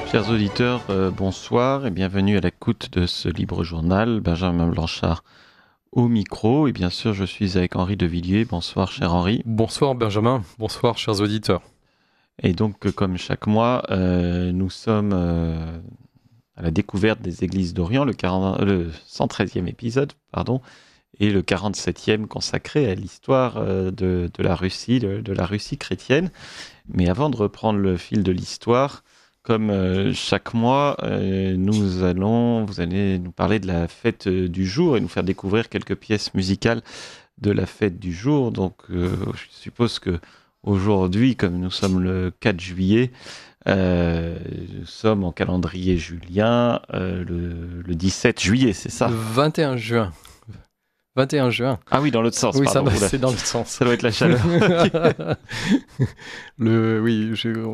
Chers auditeurs, bonsoir et bienvenue à l'écoute de ce libre journal. Benjamin Blanchard au micro et bien sûr je suis avec Henri de Villiers. Bonsoir cher Henri. Bonsoir Benjamin, bonsoir chers auditeurs. Et donc comme chaque mois, nous sommes à la découverte des églises d'Orient, le 113e épisode, pardon, et le 47e consacré à l'histoire de la Russie, de la Russie chrétienne. Mais avant de reprendre le fil de l'histoire, comme chaque mois, vous allez nous parler de la fête du jour et nous faire découvrir quelques pièces musicales de la fête du jour. Donc, je suppose que aujourd'hui, comme nous sommes le 4 juillet, nous sommes en calendrier julien le 17 juillet, c'est ça? Le 21 juin. 21 juin. Ah oui, dans l'autre sens. Oui, pardon. c'est dans l'autre sens. Ça doit être la chaleur. Oui,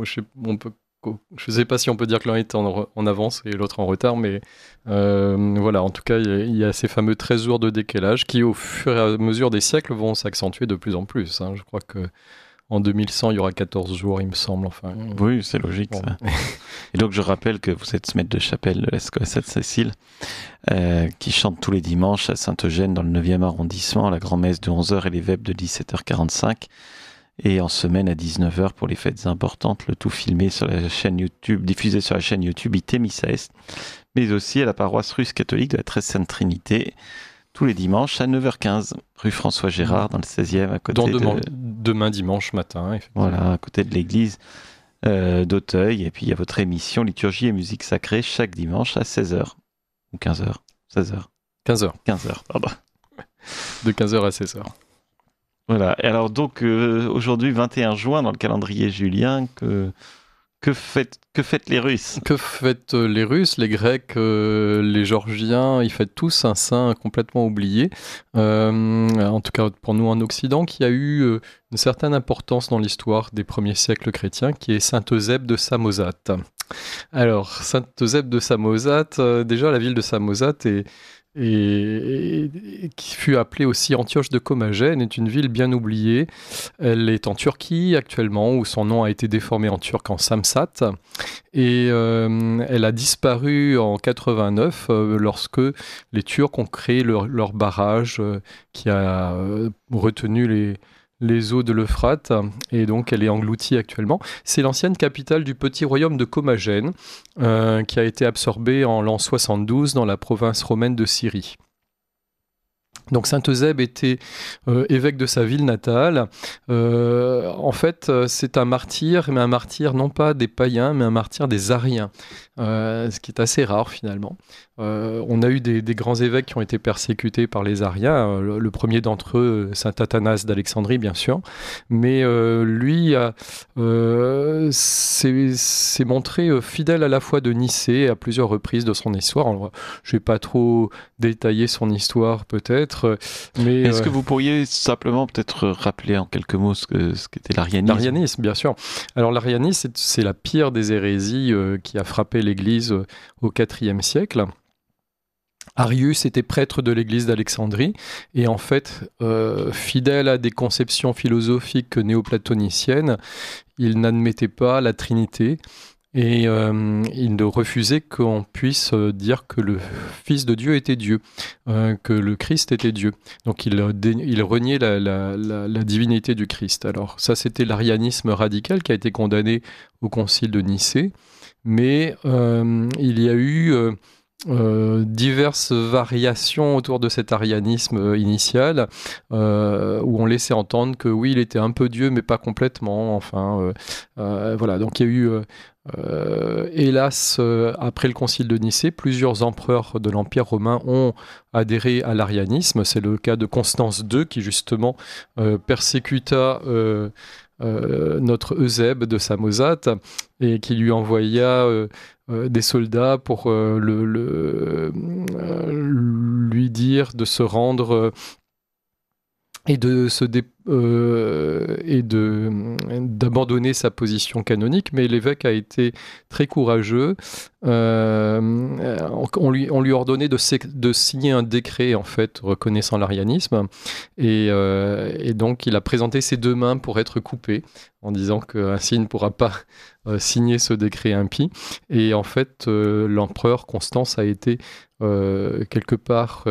je ne sais pas si on peut dire que l'un est en avance et l'autre en retard, mais voilà, en tout cas, il y a ces fameux 13 jours de décalage qui, au fur et à mesure des siècles, vont s'accentuer de plus en plus. Je crois qu'en 2100, il y aura 14 jours, il me semble. Enfin, oui, c'est logique. bon. Ça. Et donc, je rappelle que vous êtes maître de chapelle de l'ESCO Sainte-Cécile, qui chante tous les dimanches à Saint-Eugène, dans le 9e arrondissement, la grand-messe de 11h et les vêpres de 17h45. Et en semaine à 19h pour les fêtes importantes, le tout filmé sur la chaîne YouTube, diffusé sur la chaîne YouTube IT Missa Est, mais aussi à la paroisse russe catholique de la Très Sainte Trinité, tous les dimanches à 9h15, rue François Gérard, dans le 16e, à côté demain dimanche matin, effectivement. Voilà, à côté de l'église d'Auteuil. Et puis il y a votre émission Liturgie et musique sacrée chaque dimanche à 16h ou 15h, 16h. 15h. 15h, pardon. De 15h à 16h. Voilà, et alors donc aujourd'hui 21 juin dans le calendrier julien, que fêtent les Russes? Que fêtent les Russes, les Grecs, les Géorgiens? Ils fêtent tous un saint complètement oublié, en tout cas pour nous en Occident, qui a eu une certaine importance dans l'histoire des premiers siècles chrétiens, qui est saint Eusèbe de Samosate. Alors, saint Eusèbe de Samosate, déjà la ville de Samosate et qui fut appelée aussi Antioche de Commagène, est une ville bien oubliée. Elle est en Turquie actuellement, où son nom a été déformé en turc en Samsat. Et elle a disparu en 89 lorsque les Turcs ont créé leur barrage qui a retenu les eaux de l'Euphrate, et donc elle est engloutie actuellement. C'est l'ancienne capitale du petit royaume de Commagène, qui a été absorbé en l'an 72 dans la province romaine de Syrie. Donc saint Eusèbe était évêque de sa ville natale. En fait, c'est un martyr, mais un martyr non pas des païens, mais un martyr des ariens, ce qui est assez rare finalement. On a eu des grands évêques qui ont été persécutés par les ariens, le premier d'entre eux, saint Athanas d'Alexandrie bien sûr, mais lui s'est montré fidèle à la foi de Nicée à plusieurs reprises de son histoire. Alors, je ne vais pas trop détailler son histoire peut-être, mais... Est-ce que vous pourriez simplement peut-être rappeler en quelques mots ce qu'était l'arianisme? L'arianisme, bien sûr. Alors l'arianisme, c'est la pire des hérésies qui a frappé l'Église au IVe siècle. Arius était prêtre de l'église d'Alexandrie et en fait, fidèle à des conceptions philosophiques néoplatoniciennes, il n'admettait pas la Trinité et il ne refusait qu'on puisse dire que le Fils de Dieu était Dieu, que le Christ était Dieu. Donc il reniait la divinité du Christ. Alors ça, c'était l'arianisme radical qui a été condamné au concile de Nicée, mais il y a eu... diverses variations autour de cet arianisme initial, où on laissait entendre que oui, il était un peu Dieu, mais pas complètement. Enfin, voilà. Donc il y a eu, hélas, après le concile de Nicée, plusieurs empereurs de l'Empire romain ont adhéré à l'arianisme. C'est le cas de Constance II, qui justement persécuta notre Eusèbe de Samosate et qui lui envoya des soldats pour lui dire de se rendre et d'abandonner sa position canonique, mais l'évêque a été très courageux. On lui ordonnait de signer un décret en fait reconnaissant l'arianisme, et donc il a présenté ses deux mains pour être coupé, en disant qu'ainsi il ne pourra pas signer ce décret impie. Et en fait, l'empereur Constance a été quelque part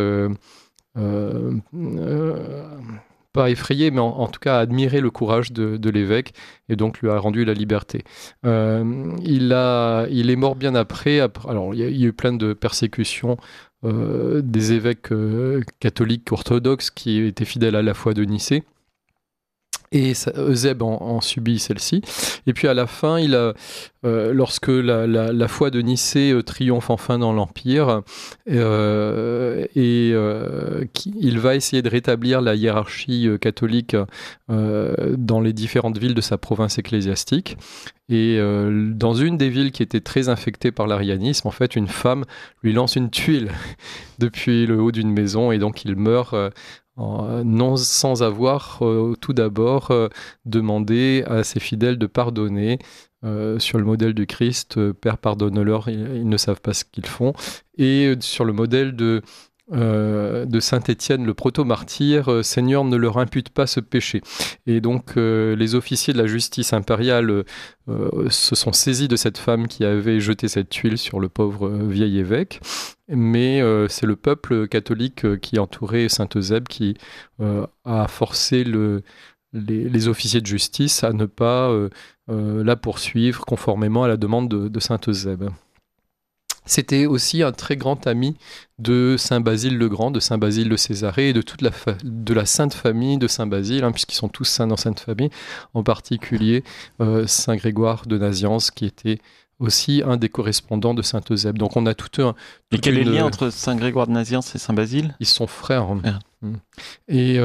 pas effrayé, mais en tout cas admiré le courage de l'évêque, et donc lui a rendu la liberté. Il est mort bien après. Alors, il y a eu plein de persécutions des évêques catholiques orthodoxes qui étaient fidèles à la foi de Nicée. Et Eusèbe en subit celle-ci. Et puis à la fin, lorsque la foi de Nicée triomphe enfin dans l'Empire, il va essayer de rétablir la hiérarchie catholique dans les différentes villes de sa province ecclésiastique. Et dans une des villes qui était très infectée par l'arianisme, en fait, une femme lui lance une tuile depuis le haut d'une maison, et donc il meurt non sans avoir tout d'abord demandé à ses fidèles de pardonner sur le modèle du Christ, Père pardonne-leur, ils ne savent pas ce qu'ils font, et sur le modèle de Saint Étienne, le proto-martyr, Seigneur, ne leur impute pas ce péché. Et donc les officiers de la justice impériale se sont saisis de cette femme qui avait jeté cette tuile sur le pauvre vieil évêque, mais c'est le peuple catholique qui entourait Saint Eusèbe qui a forcé les officiers de justice à ne pas la poursuivre conformément à la demande de Saint Eusèbe. C'était aussi un très grand ami de Saint Basile le Grand, de Saint Basile de Césarée, et de toute de la Sainte Famille de Saint Basile, puisqu'ils sont tous saints dans Sainte Famille, en particulier Saint Grégoire de Nazianze, qui était aussi un des correspondants de Saint Eusèbe. Donc on a tout un... Et quel est le lien entre Saint Grégoire de Nazianze et Saint Basile ? Ils sont frères. Et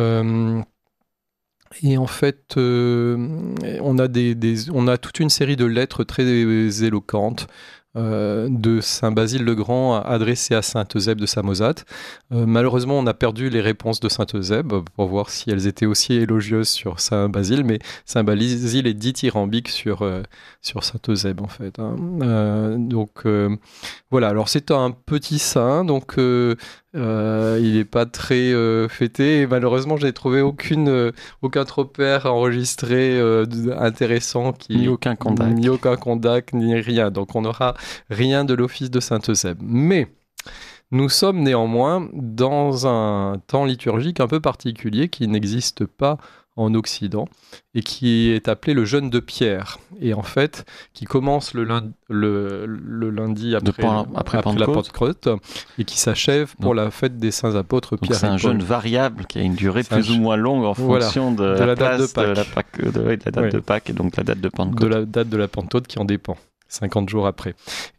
en fait, on a toute une série de lettres très éloquentes de Saint Basile le Grand adressé à Saint Eusèbe de Samosate. Malheureusement, on a perdu les réponses de Saint Eusèbe pour voir si elles étaient aussi élogieuses sur Saint Basile, mais Saint Basile est dithyrambique sur Saint Eusèbe en fait. Donc voilà, alors c'est un petit saint, donc il n'est pas très fêté, et malheureusement j'ai trouvé aucun tropère enregistré intéressant, ni aucun condac, ni rien, donc on n'aura rien de l'office de Saint Eusèbe. Mais nous sommes néanmoins dans un temps liturgique un peu particulier qui n'existe pas en Occident et qui est appelé le jeûne de Pierre, et en fait qui commence le lundi après la Pentecôte et qui s'achève pour la fête des saints apôtres Pierre et Paul. C'est un jeûne variable qui a une durée plus ou moins longue en fonction de la date de Pâques et donc la date de Pentecôte. De la date de la Pentecôte qui en dépend, 50 jours après.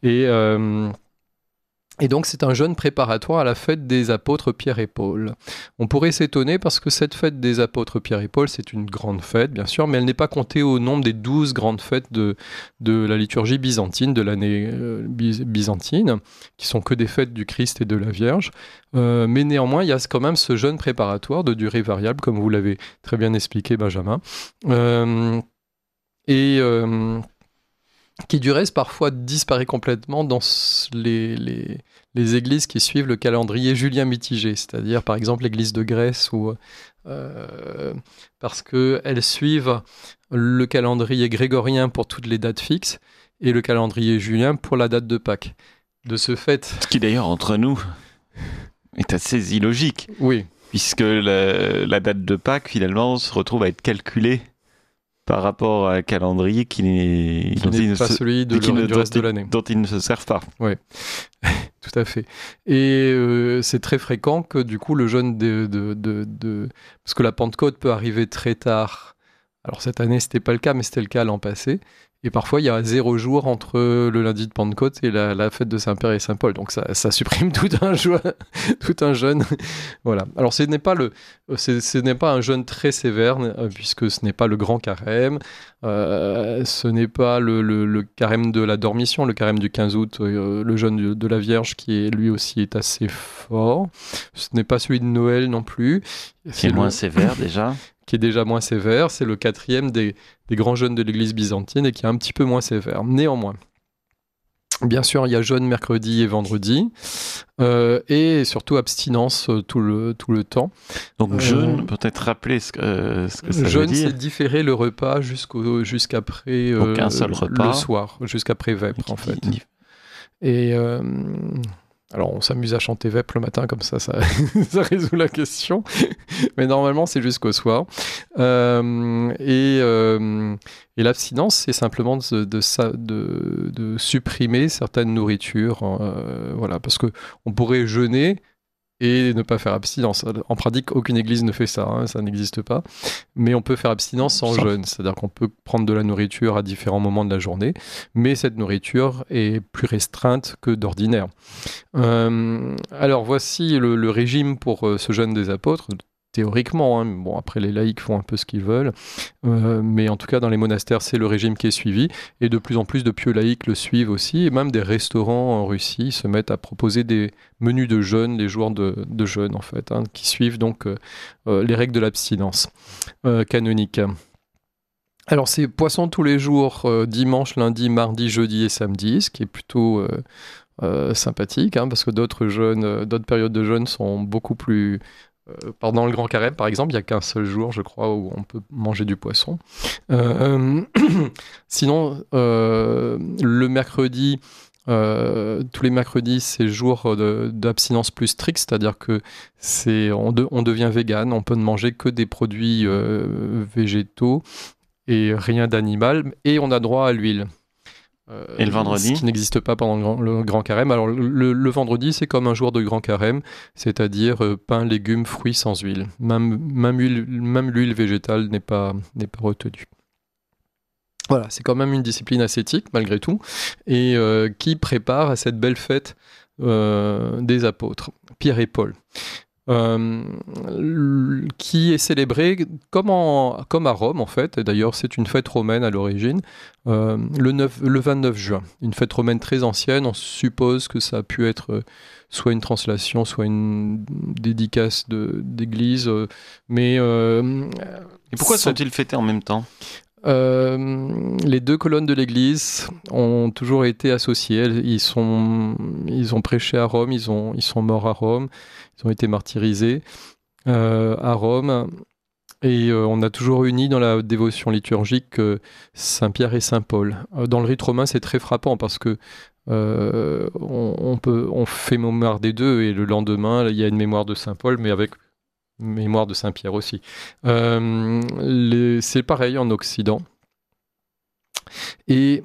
Et donc c'est un jeûne préparatoire à la fête des apôtres Pierre et Paul. On pourrait s'étonner parce que cette fête des apôtres Pierre et Paul, c'est une grande fête, bien sûr, mais elle n'est pas comptée au nombre des 12 grandes fêtes de la liturgie byzantine, de l'année byzantine, qui sont que des fêtes du Christ et de la Vierge. Mais néanmoins, il y a quand même ce jeûne préparatoire de durée variable, comme vous l'avez très bien expliqué, Benjamin. Qui du reste parfois disparaît complètement dans les églises qui suivent le calendrier julien mitigé, c'est-à-dire par exemple l'église de Grèce, parce qu'elles suivent le calendrier grégorien pour toutes les dates fixes et le calendrier julien pour la date de Pâques. De ce fait... Ce qui d'ailleurs entre nous est assez illogique, oui, puisque la date de Pâques finalement se retrouve à être calculée par rapport à un calendrier qui n'est pas celui du reste de l'année, dont ils ne se servent pas. Oui, tout à fait. Et c'est très fréquent que du coup le jeûne parce que la Pentecôte peut arriver très tard. Alors cette année c'était pas le cas, mais c'était le cas l'an passé. Et parfois, il y a 0 jour entre le lundi de Pentecôte et la fête de Saint-Père et Saint-Paul. Donc ça supprime tout un jeûne. Voilà. Alors ce n'est pas un jeûne très sévère, puisque ce n'est pas le grand carême. Ce n'est pas le carême de la Dormition, le carême du 15 août, le jeûne de la Vierge qui lui aussi est assez fort. Ce n'est pas celui de Noël non plus. C'est moins sévère déjà. Qui est déjà moins sévère. C'est le 4e des grands jeûnes de l'Église byzantine et qui est un petit peu moins sévère. Néanmoins, bien sûr, il y a jeûne mercredi et vendredi, et surtout abstinence tout le temps. Donc jeûne, peut-être rappeler ce que ça veut dire. Jeûne, c'est différer le repas jusqu'après un seul repas. Le soir, jusqu'après vêpres en fait. Et alors, on s'amuse à chanter Vêpres le matin, comme ça, ça résout la question. Mais normalement, c'est jusqu'au soir. Et l'abstinence, c'est simplement de supprimer certaines nourritures. Voilà, parce qu'on pourrait jeûner et ne pas faire abstinence. En pratique, aucune église ne fait ça, ça n'existe pas. Mais on peut faire abstinence sans jeûne, c'est-à-dire qu'on peut prendre de la nourriture à différents moments de la journée, mais cette nourriture est plus restreinte que d'ordinaire. Alors voici le régime pour ce jeûne des apôtres. Théoriquement, bon, après les laïcs font un peu ce qu'ils veulent, mais en tout cas dans les monastères c'est le régime qui est suivi, et de plus en plus de pieux laïcs le suivent aussi, et même des restaurants en Russie se mettent à proposer des menus de jeûne, les jours de jeûne en fait, qui suivent donc les règles de l'abstinence canonique. Alors c'est poisson tous les jours, dimanche, lundi, mardi, jeudi et samedi, ce qui est plutôt sympathique, parce que d'autres périodes de jeûne sont beaucoup plus... Pendant le Grand Carême, par exemple, il n'y a qu'un seul jour, je crois, où on peut manger du poisson. Sinon, le mercredi, tous les mercredis, c'est jour d'abstinence plus stricte, c'est-à-dire que on devient vegan, on peut ne manger que des produits végétaux et rien d'animal, et on a droit à l'huile. Et le vendredi ? Ce qui n'existe pas pendant le Grand Carême. Alors le vendredi, c'est comme un jour de Grand Carême, c'est-à-dire pain, légumes, fruits sans huile. Même l'huile végétale n'est pas retenue. Voilà, c'est quand même une discipline ascétique, malgré tout, et qui prépare à cette belle fête des apôtres, Pierre et Paul. Qui est célébrée comme à Rome en fait, et d'ailleurs c'est une fête romaine à l'origine, le 29 juin, une fête romaine très ancienne. On suppose que ça a pu être soit une translation, soit une dédicace d'église, mais... Et pourquoi sont-ils fêtés en même temps ? Les deux colonnes de l'église ont toujours été associées. Ils ont prêché à Rome, ils sont morts à Rome, ils ont été martyrisés à Rome, et on a toujours uni dans la dévotion liturgique Saint Pierre et Saint Paul. Dans le rite romain, c'est très frappant parce que on fait mémoire des deux, et le lendemain, il y a une mémoire de Saint Paul, mais avec mémoire de Saint-Pierre aussi. C'est pareil en Occident. Et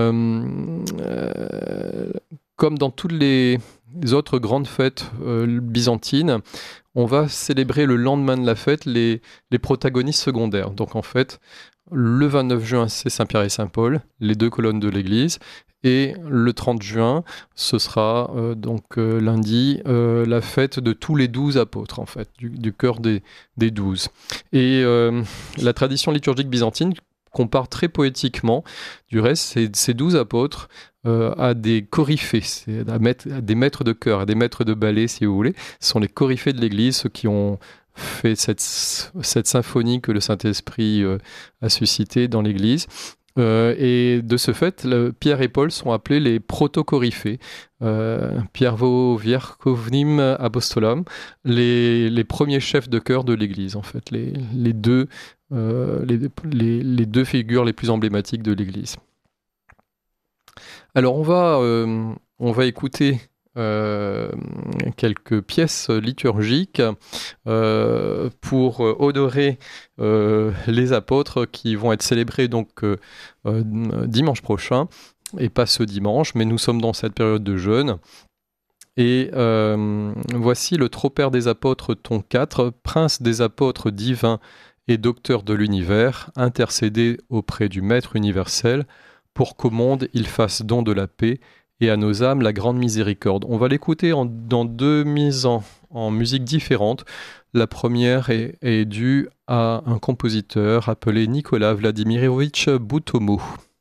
comme dans toutes les autres grandes fêtes byzantines, on va célébrer le lendemain de la fête les protagonistes secondaires. Donc en fait, le 29 juin, c'est Saint-Pierre et Saint-Paul, les deux colonnes de l'église. Et le 30 juin, ce sera lundi, la fête de tous les 12 apôtres, en fait, du cœur des 12. Et la tradition liturgique byzantine compare très poétiquement, du reste, ces 12 apôtres à des coryphées, à des maîtres de chœur, à des maîtres de ballet, si vous voulez. Ce sont les coryphées de l'Église, ceux qui ont fait cette symphonie que le Saint-Esprit a suscitée dans l'Église. Et de ce fait, Pierre et Paul sont appelés les protocoryphées, Piervo Vierkovnim Apostolam, les premiers chefs de chœur de l'Église, en fait, les deux figures les plus emblématiques de l'Église. Alors on va écouter quelques pièces liturgiques pour honorer les apôtres qui vont être célébrés donc dimanche prochain, et pas ce dimanche, mais nous sommes dans cette période de jeûne. Et voici le Tropère des apôtres, ton 4, Prince des apôtres divins et docteur de l'univers, intercédé auprès du Maître universel pour qu'au monde il fasse don de la paix et à nos âmes la grande miséricorde. On va l'écouter dans deux mises en musique différentes. La première est due à un compositeur appelé Nicolas Vladimirovitch Boutomo.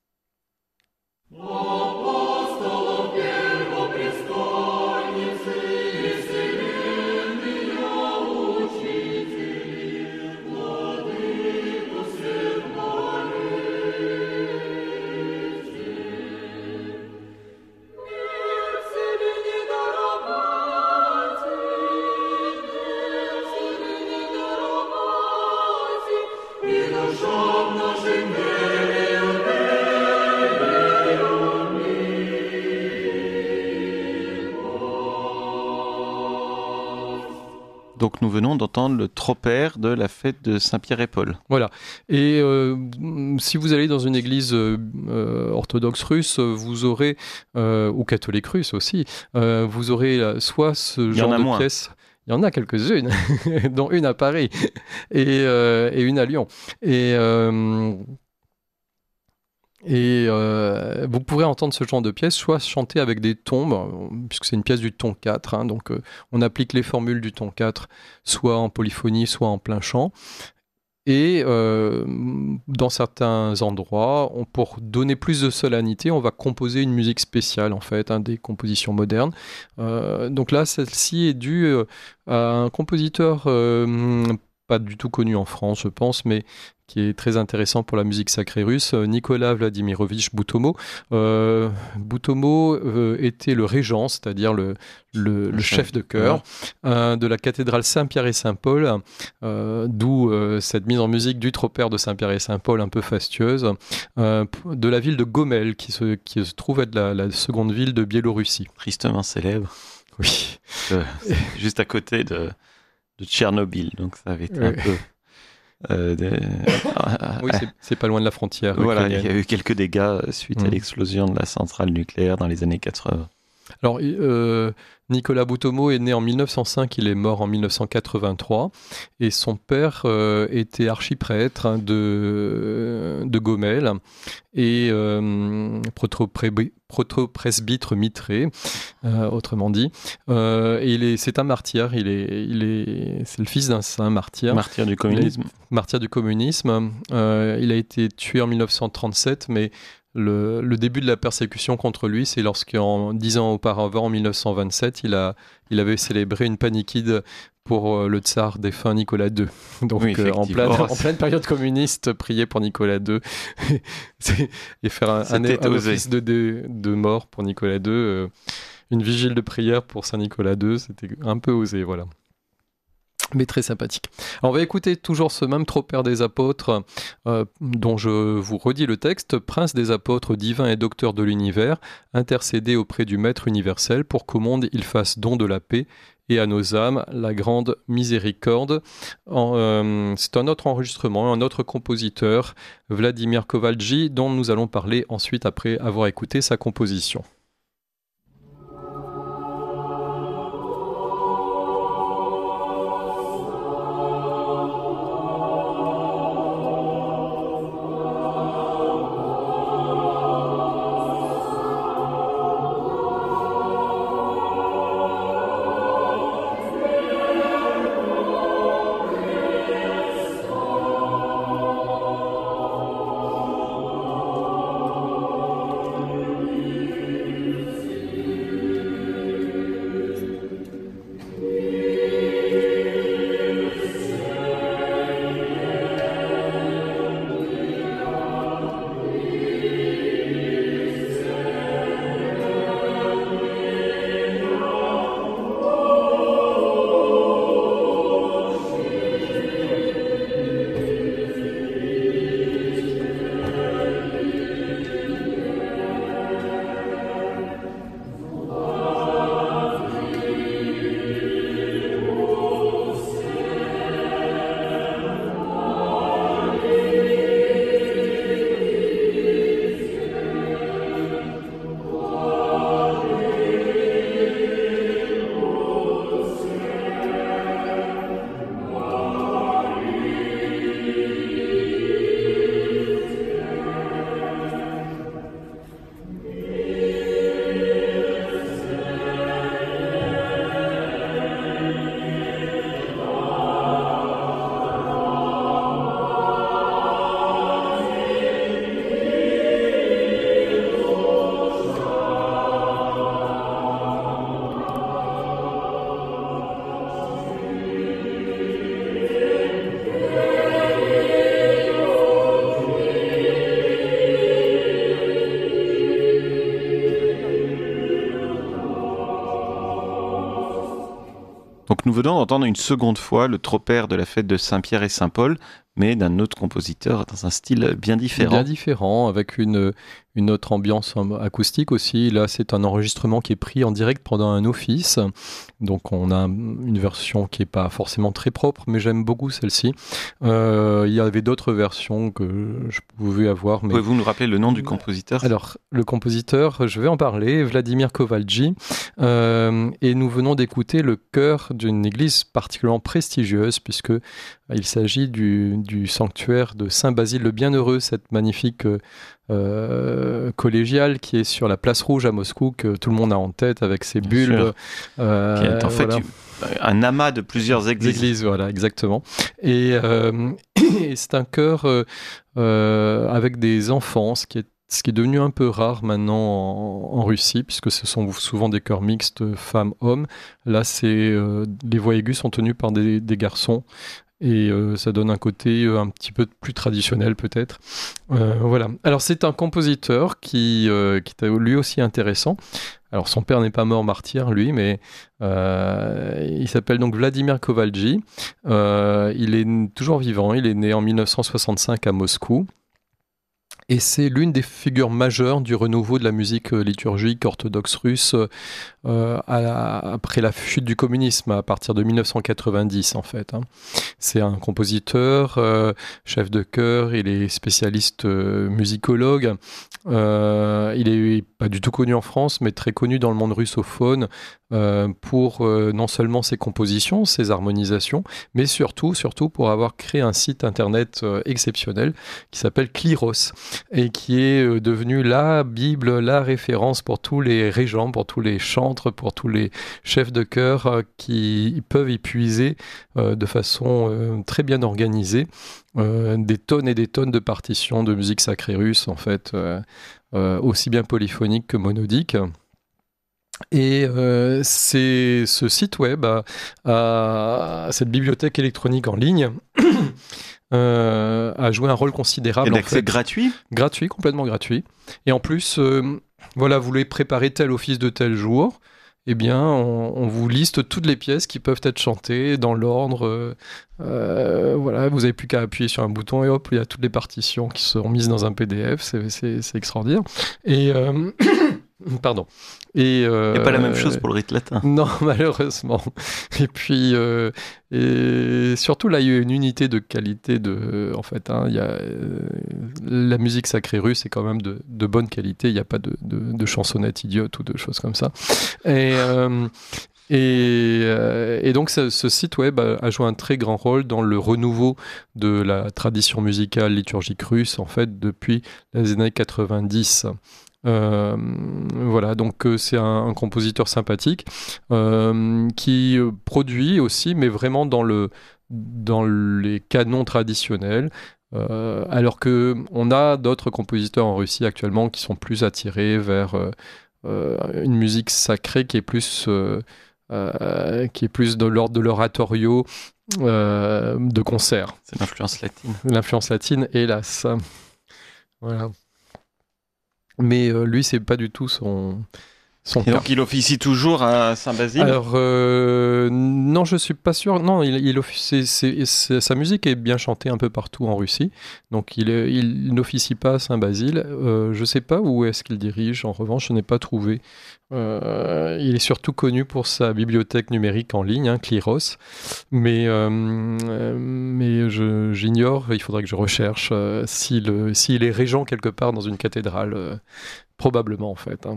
Donc nous venons d'entendre le tropère de la fête de Saint-Pierre et Paul. Voilà. Et si vous allez dans une église orthodoxe russe, vous aurez, ou catholique russe aussi, vous aurez soit ce genre de pièces. Il y en a quelques-unes, dont une à Paris et une à Lyon. Et vous pourrez entendre ce genre de pièce, soit chanter avec des tombes, puisque c'est une pièce du ton 4, hein, donc on applique les formules du ton 4, soit en polyphonie, soit en plein chant. Et dans certains endroits, pour donner plus de solennité, on va composer une musique spéciale, en fait, hein, des compositions modernes. Donc là, celle-ci est due à un compositeur pas du tout connu en France, je pense, mais qui est très intéressant pour la musique sacrée russe, Nicolas Vladimirovitch Boutomo. Boutomo était le régent, c'est-à-dire le chef de chœur de la cathédrale Saint-Pierre et Saint-Paul, d'où cette mise en musique du tropère de Saint-Pierre et Saint-Paul un peu fastueuse, de la ville de Gomel, qui se trouve être la seconde ville de Biélorussie. Tristement célèbre. Oui. Juste à côté de Tchernobyl, donc ça avait été un peu... oui, c'est pas loin de la frontière. Voilà, il y a eu quelques dégâts suite à l'explosion de la centrale nucléaire dans les années 80. Alors, Nicolas Boutomo est né en 1905, il est mort en 1983, et son père était archiprêtre de Gomel et protopresbytre mitré, autrement dit. Et c'est un martyr, c'est le fils d'un saint martyr. Martyr du communisme. Martyr du communisme. Il a été tué en 1937, mais le début de la persécution contre lui, c'est lorsqu'en 10 ans auparavant, en 1927, il avait célébré une panikide pour le tsar défunt Nicolas II. Donc oui, en pleine période communiste, prier pour Nicolas II et faire un office de mort pour Nicolas II, une vigile de prière pour Saint Nicolas II, c'était un peu osé, voilà. Mais très sympathique. Alors on va écouter toujours ce même tropère des apôtres, dont je vous redis le texte. Prince des apôtres, divin et docteur de l'univers, intercédez auprès du Maître universel pour qu'au monde il fasse don de la paix et à nos âmes la grande miséricorde. C'est un autre enregistrement, un autre compositeur, Vladimir Kovalji, dont nous allons parler ensuite après avoir écouté sa composition. nous venons d'entendre une seconde fois le tropère de la fête de Saint-Pierre et Saint-Paul, mais d'un autre compositeur dans un style bien différent. Bien différent, avec une autre ambiance acoustique aussi. Là, c'est un enregistrement qui est pris en direct pendant un office. Donc, on a une version qui n'est pas forcément très propre, mais j'aime beaucoup celle-ci. Il y avait d'autres versions que je pouvais avoir. Mais... Pouvez-vous nous rappeler le nom du compositeur ? Alors, le compositeur, je vais en parler, Vladimir Kovalji. Et nous venons d'écouter le chœur d'une église particulièrement prestigieuse, puisque il s'agit du sanctuaire de Saint-Basile le Bienheureux, cette magnifique collégiale qui est sur la place Rouge à Moscou, que tout le monde a en tête avec ses bulbes. Qui est en fait un amas de plusieurs églises. Voilà, exactement. Et c'est un chœur avec des enfants, ce qui est devenu un peu rare maintenant en Russie, puisque ce sont souvent des chœurs mixtes femmes-hommes. Là, les voix aiguës sont tenues par des garçons. Et ça donne un côté un petit peu plus traditionnel peut-être. Voilà. Alors c'est un compositeur qui est lui aussi intéressant. Alors son père n'est pas mort martyr lui, mais il s'appelle donc Vladimir Kovalji. Il est toujours vivant, il est né en 1965 à Moscou. Et c'est l'une des figures majeures du renouveau de la musique liturgique orthodoxe russe après la chute du communisme, à partir de 1990 en fait. C'est un compositeur, chef de chœur, il est spécialiste musicologue. Il est pas du tout connu en France, mais très connu dans le monde russophone pour non seulement ses compositions, ses harmonisations, mais surtout pour avoir créé un site internet exceptionnel qui s'appelle Kliros et qui est devenu la Bible, la référence pour tous les régents, pour tous les chantres, pour tous les chefs de chœur qui peuvent y puiser de façon très bien organisée des tonnes et des tonnes de partitions de musique sacrée russe, en fait, aussi bien polyphonique que monodique. Et c'est ce site web, cette bibliothèque électronique en ligne, a joué un rôle considérable. Et l'accès gratuit ? Gratuit, complètement gratuit. Et en plus, voilà, vous voulez préparer tel office de tel jour, eh bien, on vous liste toutes les pièces qui peuvent être chantées dans l'ordre. Voilà, vous n'avez plus qu'à appuyer sur un bouton et hop, il y a toutes les partitions qui seront mises dans un PDF. C'est extraordinaire. Et pardon. Et il n'y a pas la même chose pour le rite latin. Non, malheureusement. Et puis, et surtout là, il y a une unité de qualité. En fait, il y a, la musique sacrée russe est quand même de bonne qualité. Il n'y a pas de chansonnettes idiotes ou de choses comme ça. Et donc ce site web a joué un très grand rôle dans le renouveau de la tradition musicale liturgique russe, en fait, depuis les années 90. Voilà, donc c'est un compositeur sympathique qui produit aussi, mais vraiment dans les canons traditionnels. Alors qu'on a d'autres compositeurs en Russie actuellement qui sont plus attirés vers une musique sacrée qui est plus de l'ordre de l'oratorio de concert. C'est l'influence latine. L'influence latine, hélas. Voilà. Mais lui, c'est pas du tout son et donc il officie toujours à Saint-Basile ? Alors, non, je suis pas sûr. Non, sa musique est bien chantée un peu partout en Russie. Donc, il n'officie pas à Saint-Basile. Je sais pas où est-ce qu'il dirige. En revanche, je n'ai pas trouvé. Il est surtout connu pour sa bibliothèque numérique en ligne, Kliros. Mais j'ignore, il faudrait que je recherche s'il est régent quelque part dans une cathédrale. Probablement, en fait.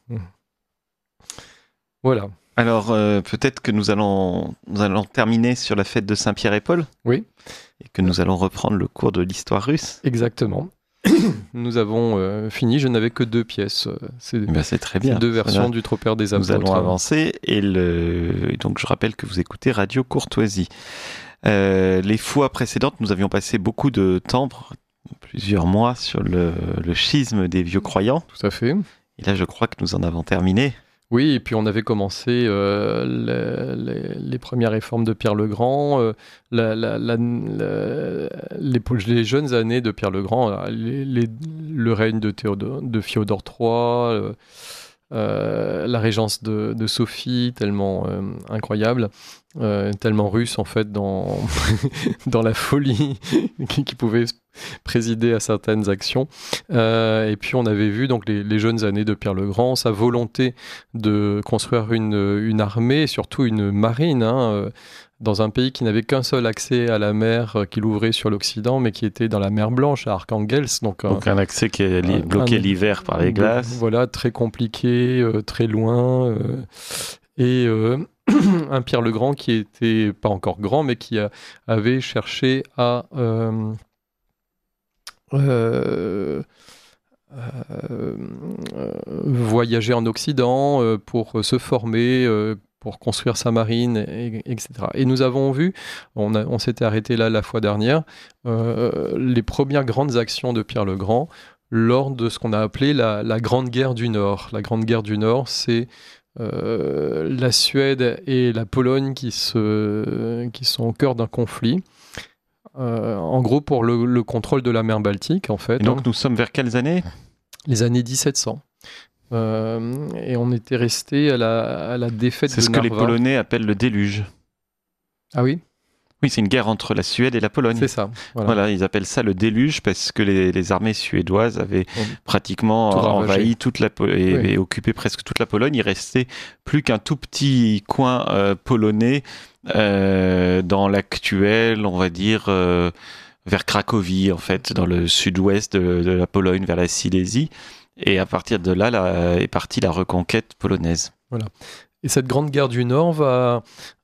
Voilà. Alors, peut-être que nous allons terminer sur la fête de Saint-Pierre et Paul. Oui. Et que nous allons reprendre le cours de l'histoire russe. Exactement. Nous avons fini, je n'avais que 2 pièces. C'est très bien. 2 versions du Tropère des Apôtres. Nous allons avancer et donc je rappelle que vous écoutez Radio Courtoisie. Les fois précédentes, nous avions passé beaucoup de temps, plusieurs mois, sur le schisme des vieux croyants. Tout à fait. Et là, je crois que nous en avons terminé. Oui, et puis on avait commencé les premières réformes de Pierre le Grand, les jeunes années de Pierre le Grand, le règne de Fiodor III, la régence de Sophie, tellement incroyable, tellement russe en fait dans, dans la folie qui pouvait présider à certaines actions. Et puis on avait vu donc les jeunes années de Pierre le Grand, sa volonté de construire une armée, et surtout une marine, dans un pays qui n'avait qu'un seul accès à la mer qu'il ouvrait sur l'Occident, mais qui était dans la mer Blanche, à Arkhangels. Donc un accès qui est bloqué l'hiver par les glaces. Voilà, très compliqué, très loin. Et un Pierre le Grand qui était pas encore grand, mais qui avait cherché à voyager en Occident pour se former, pour construire sa marine, etc. Et nous avons vu, on s'était arrêté là la fois dernière, les premières grandes actions de Pierre le Grand lors de ce qu'on a appelé la Grande Guerre du Nord. La Grande Guerre du Nord, c'est la Suède et la Pologne qui sont au cœur d'un conflit. En gros, pour le contrôle de la mer Baltique, en fait. Et donc, nous sommes vers quelles années ? Les années 1700. Et on était resté à la défaite de Narva. C'est ce que les Polonais appellent le déluge. Ah oui ? Oui, c'est une guerre entre la Suède et la Pologne. C'est ça. Voilà, ils appellent ça le déluge parce que les armées suédoises avaient pratiquement envahi et occupé presque toute la Pologne. Il restait plus qu'un tout petit coin polonais dans l'actuel, on va dire, vers Cracovie, en fait, dans le sud-ouest de la Pologne, vers la Silésie. Et à partir de là, est partie la reconquête polonaise. Voilà. Et cette Grande Guerre du Nord va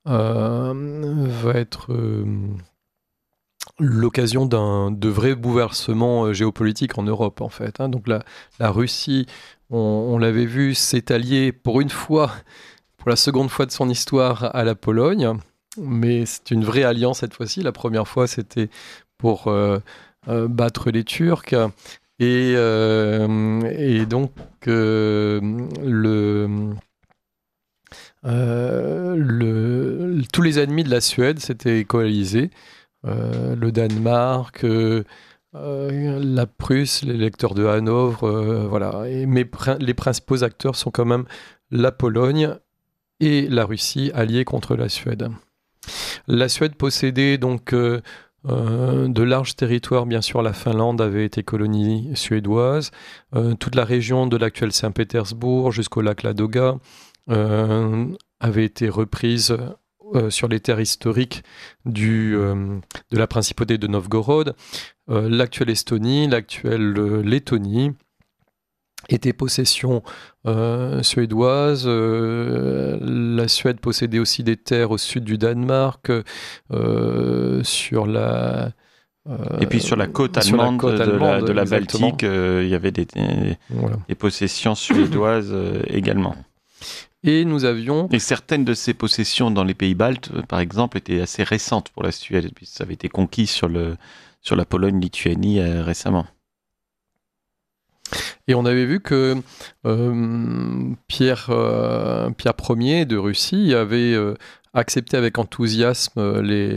être l'occasion de vrais bouleversements géopolitiques en Europe, en fait. Donc la Russie, on l'avait vu, s'est alliée pour la seconde fois de son histoire à la Pologne. Mais c'est une vraie alliance cette fois-ci. La première fois, c'était pour battre les Turcs. Et donc, tous les ennemis de la Suède s'étaient coalisés. Le Danemark, la Prusse, l'électeur de Hanovre, voilà. Mais les principaux acteurs sont quand même la Pologne et la Russie alliées contre la Suède. La Suède possédait donc de larges territoires, bien sûr. La Finlande avait été colonie suédoise, toute la région de l'actuel Saint-Pétersbourg jusqu'au lac Ladoga avait été reprise sur les terres historiques de la principauté de Novgorod. L'actuelle Estonie, l'actuelle Lettonie était possession suédoise. La Suède possédait aussi des terres au sud du Danemark, sur la... et puis sur la côte allemande de la Baltique, il y avait des possessions suédoises également. Et nous avions... Et certaines de ces possessions dans les pays baltes, par exemple, étaient assez récentes pour la Suède, puisque ça avait été conquis sur la Pologne-Lituanie récemment. Et on avait vu que Pierre Ier de Russie avait accepté avec enthousiasme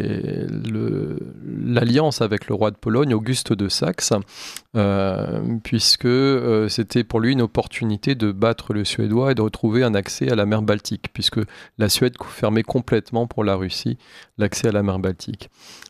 l'alliance avec le roi de Pologne, Auguste de Saxe, puisque c'était pour lui une opportunité de battre le Suédois et de retrouver un accès à la mer Baltique, puisque la Suède fermait complètement pour la Russie l'accès à la mer Baltique.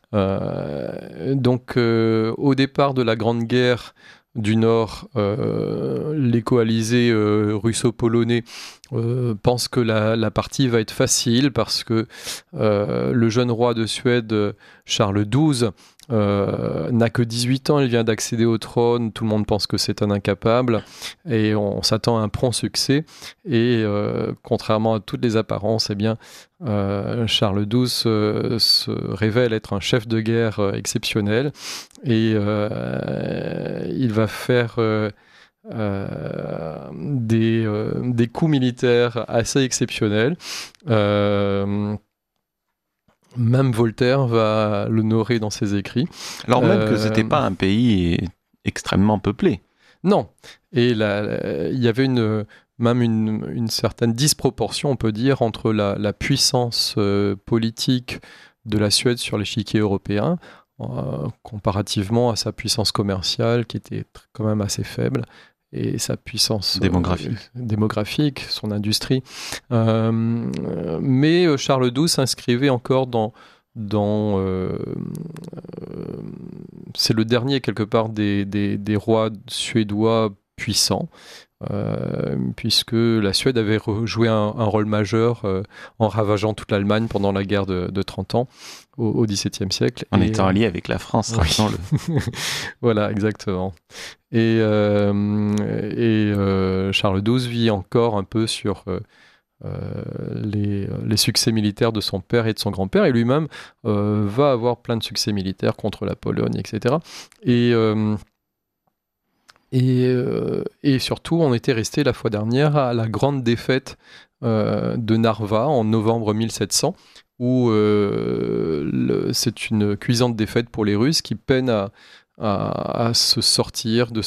Donc au départ de la Grande Guerre du Nord, les coalisés russo-polonais pensent que la partie va être facile parce que le jeune roi de Suède, Charles XII, n'a que 18 ans, il vient d'accéder au trône, tout le monde pense que c'est un incapable et on s'attend à un prompt succès et contrairement à toutes les apparences, eh bien, Charles XII se révèle être un chef de guerre exceptionnel et il va faire des coups militaires assez exceptionnels. Même Voltaire va l'honorer dans ses écrits. Alors même que ce n'était pas un pays extrêmement peuplé. Non. Et il y avait même une certaine disproportion, on peut dire, entre la puissance politique de la Suède sur l'échiquier européen, comparativement à sa puissance commerciale, qui était quand même assez faible. et sa puissance démographique, son industrie. Mais Charles XII s'inscrivait encore c'est le dernier quelque part des rois suédois puissants, puisque la Suède avait joué un rôle majeur en ravageant toute l'Allemagne pendant la guerre de 30 ans au XVIIe siècle. En étant allié avec la France, rappelons-le. Voilà, exactement. Et Charles XII vit encore un peu sur les succès militaires de son père et de son grand-père, et lui-même va avoir plein de succès militaires contre la Pologne, etc. Et surtout, on était resté la fois dernière à la grande défaite de Narva en novembre 1700, où c'est une cuisante défaite pour les Russes qui peinent à se sortir de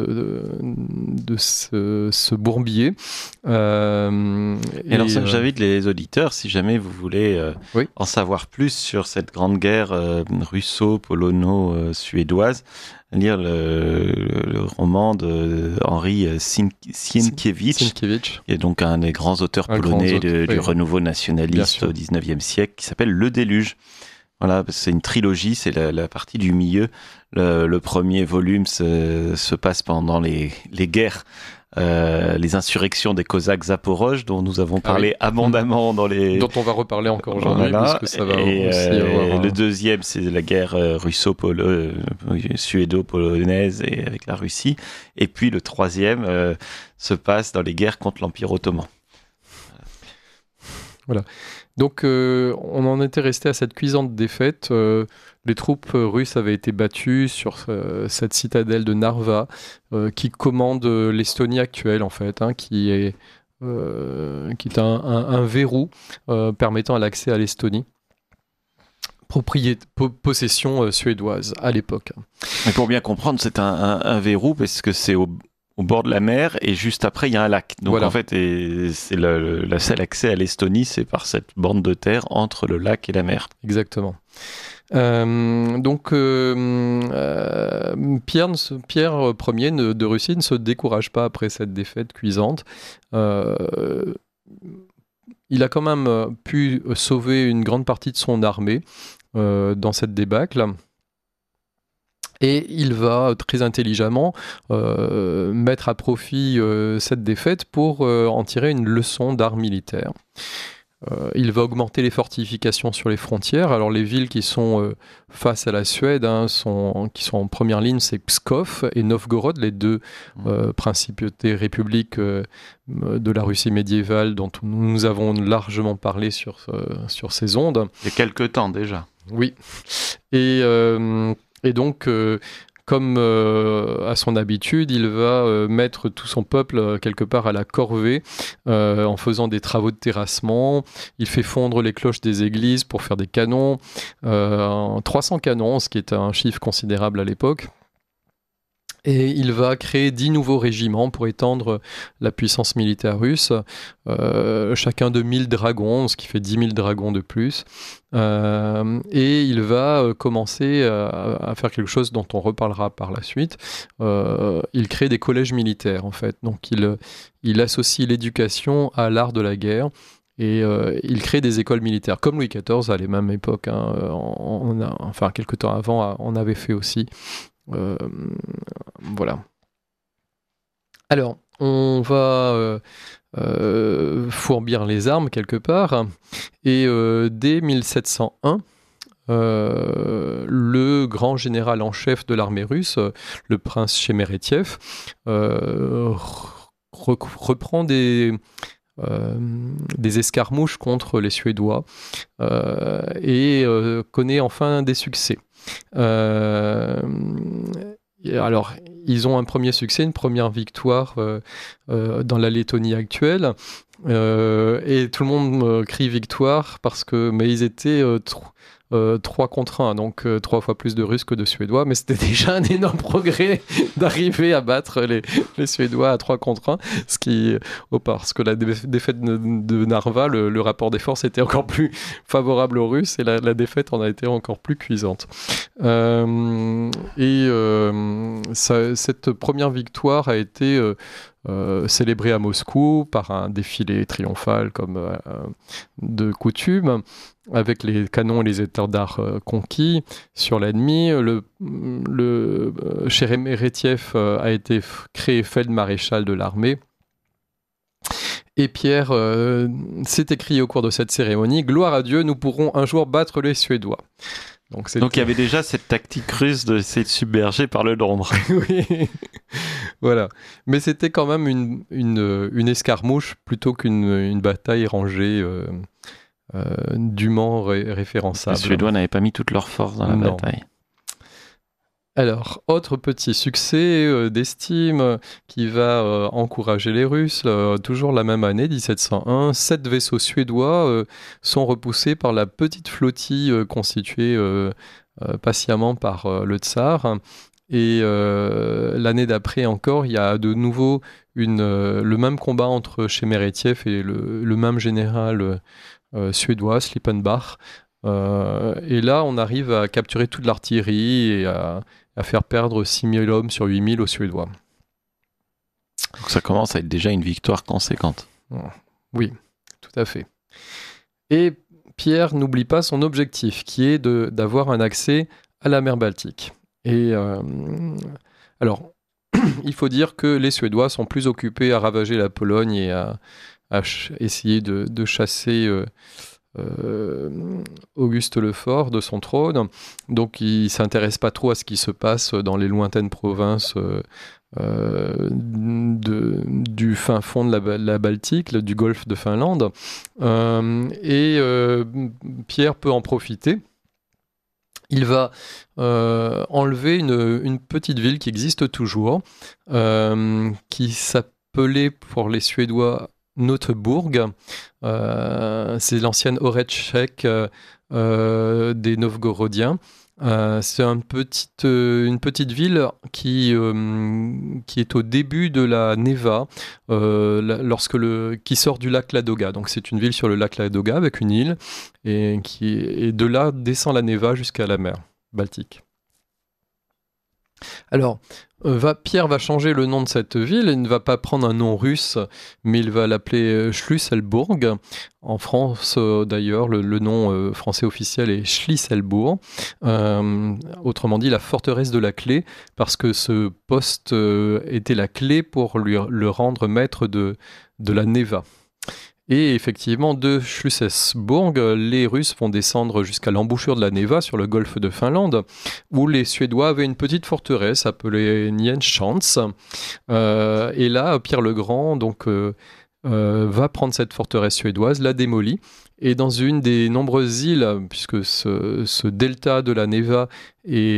ce bourbier. Et alors, j'invite les auditeurs, si jamais vous voulez en savoir plus sur cette grande guerre russo-polono-suédoise, lire le roman de Henri Sienkiewicz, qui est donc un des grands auteurs polonais du renouveau nationaliste au XIXe siècle, qui s'appelle Le Déluge. Voilà, c'est une trilogie, c'est la partie du milieu. Le premier volume se passe pendant les guerres, les insurrections des Cosaques Zaporoge, dont nous avons parlé abondamment dont on va reparler encore aujourd'hui, parce que ça va aussi avoir... Le deuxième, c'est la guerre suédo-polonaise et avec la Russie. Et puis le troisième se passe dans les guerres contre l'Empire ottoman. Voilà. Donc, on en était resté à cette cuisante défaite. Les troupes russes avaient été battues sur cette citadelle de Narva, qui commande l'Estonie actuelle, en fait, qui est un verrou permettant l'accès à l'Estonie. Possession suédoise à l'époque. Mais pour bien comprendre, c'est un verrou parce que c'est au bord de la mer, et juste après il y a un lac. Donc en fait, c'est le seul accès à l'Estonie, c'est par cette bande de terre entre le lac et la mer. Exactement. Pierre Ier de Russie ne se décourage pas après cette défaite cuisante. Il a quand même pu sauver une grande partie de son armée dans cette débâcle. Et il va très intelligemment mettre à profit cette défaite pour en tirer une leçon d'art militaire. Il va augmenter les fortifications sur les frontières. Alors les villes qui sont face à la Suède, qui sont en première ligne, c'est Pskov et Novgorod, les deux principautés républiques de la Russie médiévale dont nous avons largement parlé sur ces ondes. Il y a quelques temps déjà. Oui. Et donc, comme à son habitude, il va mettre tout son peuple quelque part à la corvée en faisant des travaux de terrassement. Il fait fondre les cloches des églises pour faire des canons. 300 canons, ce qui est un chiffre considérable à l'époque. Et il va créer 10 nouveaux régiments pour étendre la puissance militaire russe, chacun de 1000 dragons, ce qui fait 10 000 dragons de plus. Et il va commencer à faire quelque chose dont on reparlera par la suite. Il crée des collèges militaires, en fait. Donc il associe l'éducation à l'art de la guerre. Et il crée des écoles militaires, comme Louis XIV à la même époque. Quelques temps avant, on avait fait aussi. Voilà. Alors, on va fourbir les armes quelque part, et dès 1701, le grand général en chef de l'armée russe, le prince Chemeretiev, reprend des escarmouches contre les Suédois et connaît enfin des succès. Alors, ils ont un premier succès, une première victoire dans la Lettonie actuelle, et tout le monde crie victoire mais ils étaient 3 contre 1, donc 3 fois plus de Russes que de Suédois, mais c'était déjà un énorme progrès d'arriver à battre les Suédois à 3 contre 1, parce que la défaite de Narva, le rapport des forces était encore plus favorable aux Russes, et la défaite en a été encore plus cuisante. Cette première victoire a été célébrée à Moscou par un défilé triomphal comme de coutume, avec les canons et les étendards conquis sur l'ennemi. Sheremetyev a été créé feldmaréchal de l'armée. Et Pierre s'est écrié au cours de cette cérémonie: « Gloire à Dieu, nous pourrons un jour battre les Suédois ». Donc il y avait déjà cette tactique russe d'essayer de submerger par le nombre. Oui, voilà. Mais c'était quand même une escarmouche plutôt qu'une bataille rangée dûment référençable. Les Suédois n'avaient pas mis toute leur force dans la bataille. Alors, autre petit succès d'estime qui va encourager les Russes, toujours la même année, 1701, 7 vaisseaux suédois sont repoussés par la petite flottille constituée patiemment par le tsar. Et l'année d'après encore, il y a de nouveau le même combat entre Sheremetyev et le même général suédois, Slippenbach. Et là, on arrive à capturer toute l'artillerie et à faire perdre 6000 hommes sur 8000 aux Suédois. Donc ça commence à être déjà une victoire conséquente. Oui, tout à fait. Et Pierre n'oublie pas son objectif, qui est d'avoir un accès à la mer Baltique. Et alors, il faut dire que les Suédois sont plus occupés à ravager la Pologne et à essayer de chasser Auguste le Fort de son trône, donc il ne s'intéresse pas trop à ce qui se passe dans les lointaines provinces du fin fond de la Baltique, du golfe de Finlande, Pierre peut en profiter. Il va enlever une petite ville qui existe toujours, qui s'appelait pour les Suédois Noteburg. C'est l'ancienne Oretchek des Novgorodiens. C'est une petite ville qui est au début de la Neva, qui sort du lac Ladoga. Donc c'est une ville sur le lac Ladoga avec une île, et de là descend la Neva jusqu'à la mer Baltique. Alors, Pierre va changer le nom de cette ville. Il ne va pas prendre un nom russe, mais il va l'appeler Schlüsselburg. En France, d'ailleurs, le nom français officiel est Schlisselburg. Autrement dit, la forteresse de la clé, parce que ce poste était la clé pour le rendre maître de la Neva. Et effectivement, de Schlüsselburg, les Russes vont descendre jusqu'à l'embouchure de la Neva sur le golfe de Finlande, où les Suédois avaient une petite forteresse appelée Nienschans. Et là, Pierre le Grand va prendre cette forteresse suédoise, la démolit, et dans une des nombreuses îles, puisque ce delta de la Neva est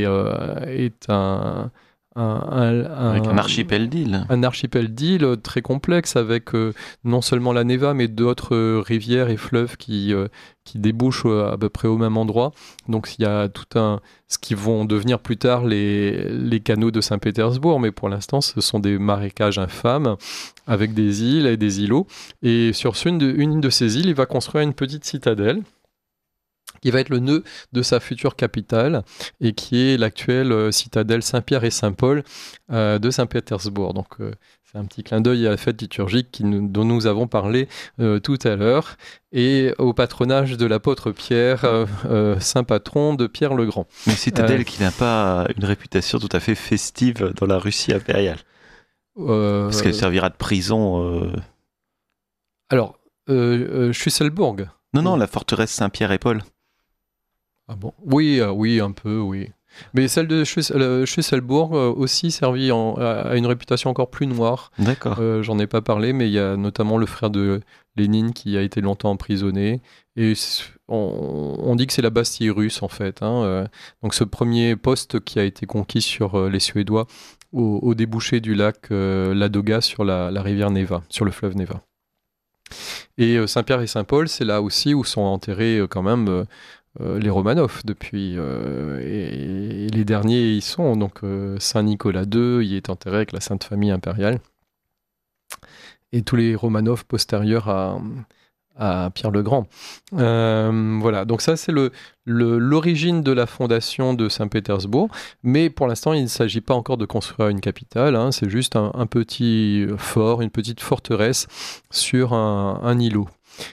avec un archipel d'îles. Un archipel d'îles très complexe, avec non seulement la Neva, mais d'autres rivières et fleuves qui débouchent à peu près au même endroit. Donc il y a ce qui vont devenir plus tard les canaux de Saint-Pétersbourg, mais pour l'instant ce sont des marécages infâmes avec des îles et des îlots. Et sur une de ces îles, il va construire une petite citadelle qui va être le nœud de sa future capitale, et qui est l'actuelle citadelle Saint-Pierre et Saint-Paul de Saint-Pétersbourg. Donc c'est un petit clin d'œil à la fête liturgique dont nous avons parlé tout à l'heure, et au patronage de l'apôtre Pierre, saint patron de Pierre le Grand. Une citadelle qui n'a pas une réputation tout à fait festive dans la Russie impériale. Parce qu'elle servira de prison. Alors, Schlüsselburg. Non, la forteresse Saint-Pierre et Paul. Ah bon ? Oui, un peu, oui. Mais celle de Schlüsselburg aussi servit à une réputation encore plus noire. D'accord. J'en ai pas parlé, mais il y a notamment le frère de Lénine qui a été longtemps emprisonné. Et on dit que c'est la Bastille russe, en fait. Donc ce premier poste qui a été conquis sur les Suédois au débouché du lac Ladoga sur la rivière Neva, sur le fleuve Neva. Et Saint-Pierre et Saint-Paul, c'est là aussi où sont enterrés quand même les Romanov depuis. Et les derniers y sont. Donc Saint Nicolas II y est enterré avec la Sainte Famille impériale. Et tous les Romanov postérieurs à Pierre le Grand. Voilà, donc ça c'est l'origine de la fondation de Saint-Pétersbourg, mais pour l'instant il ne s'agit pas encore de construire une capitale, hein, c'est juste un petit fort, une petite forteresse sur un îlot.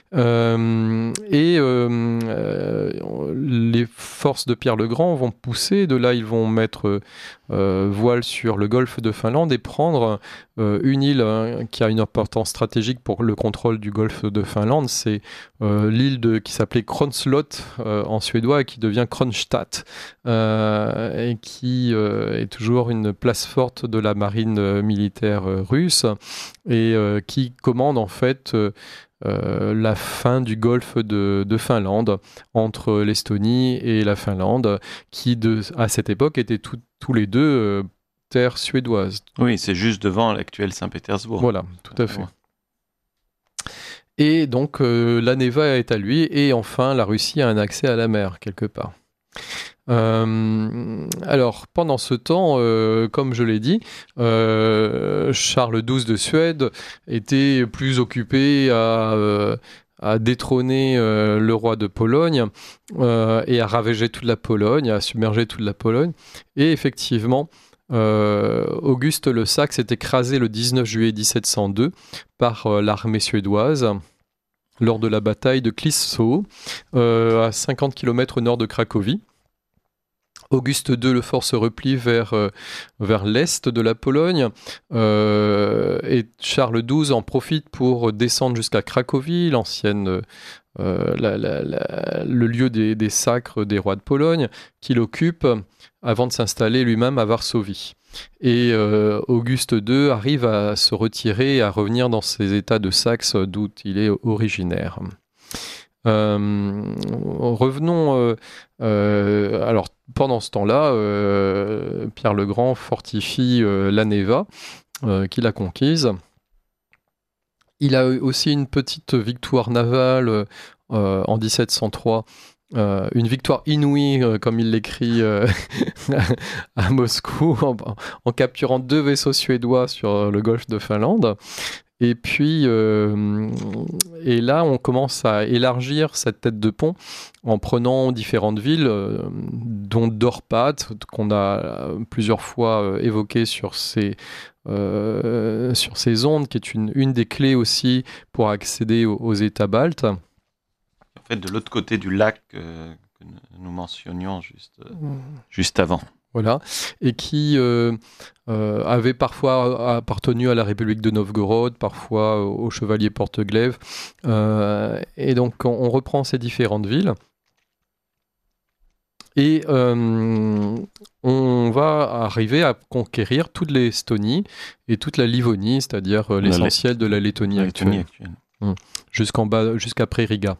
Les forces de Pierre le Grand vont pousser, de là ils vont mettre voile sur le golfe de Finlande et prendre une île qui a une importance stratégique pour le contrôle du golfe de Finlande, c'est l'île qui s'appelait Kronslott en suédois et qui devient Kronstadt et qui est toujours une place forte de la marine militaire russe et qui commande en fait la fin du golfe de Finlande entre l'Estonie et la Finlande qui à cette époque étaient tous les deux terres suédoises. Oui, c'est juste devant l'actuel Saint-Pétersbourg. Voilà, tout à fait. Et donc la Neva est à lui et enfin la Russie a un accès à la mer quelque part. Alors, pendant ce temps, comme je l'ai dit, Charles XII de Suède était plus occupé à détrôner le roi de Pologne et à ravager toute la Pologne, à submerger toute la Pologne. Et effectivement, Auguste le Saxe est écrasé le 19 juillet 1702 par l'armée suédoise lors de la bataille de Klissow, à 50 km au nord de Cracovie. Auguste II le force replie vers l'est de la Pologne et Charles XII en profite pour descendre jusqu'à Cracovie, l'ancienne le lieu des sacres des rois de Pologne, qu'il occupe avant de s'installer lui-même à Varsovie. Et Auguste II arrive à se retirer et à revenir dans ses états de Saxe d'où il est originaire. Revenons alors pendant ce temps-là Pierre le Grand fortifie la Neva qu'il a conquise. Il a aussi une petite victoire navale en 1703, une victoire inouïe comme il l'écrit à Moscou en capturant 2 vaisseaux suédois sur le golfe de Finlande. Et puis, et là, on commence à élargir cette tête de pont en prenant différentes villes, dont Dorpat, qu'on a plusieurs fois évoqué sur ces ondes, qui est une des clés aussi pour accéder aux États baltes. En fait, de l'autre côté du lac que nous mentionnions juste avant. Voilà, et qui avait parfois appartenu à la République de Novgorod, parfois aux chevaliers porte-glaive. Et donc, on reprend ces différentes villes. Et on va arriver à conquérir toute l'Estonie et toute la Livonie, c'est-à-dire l'essentiel de la Lettonie actuelle. Jusqu'après Riga.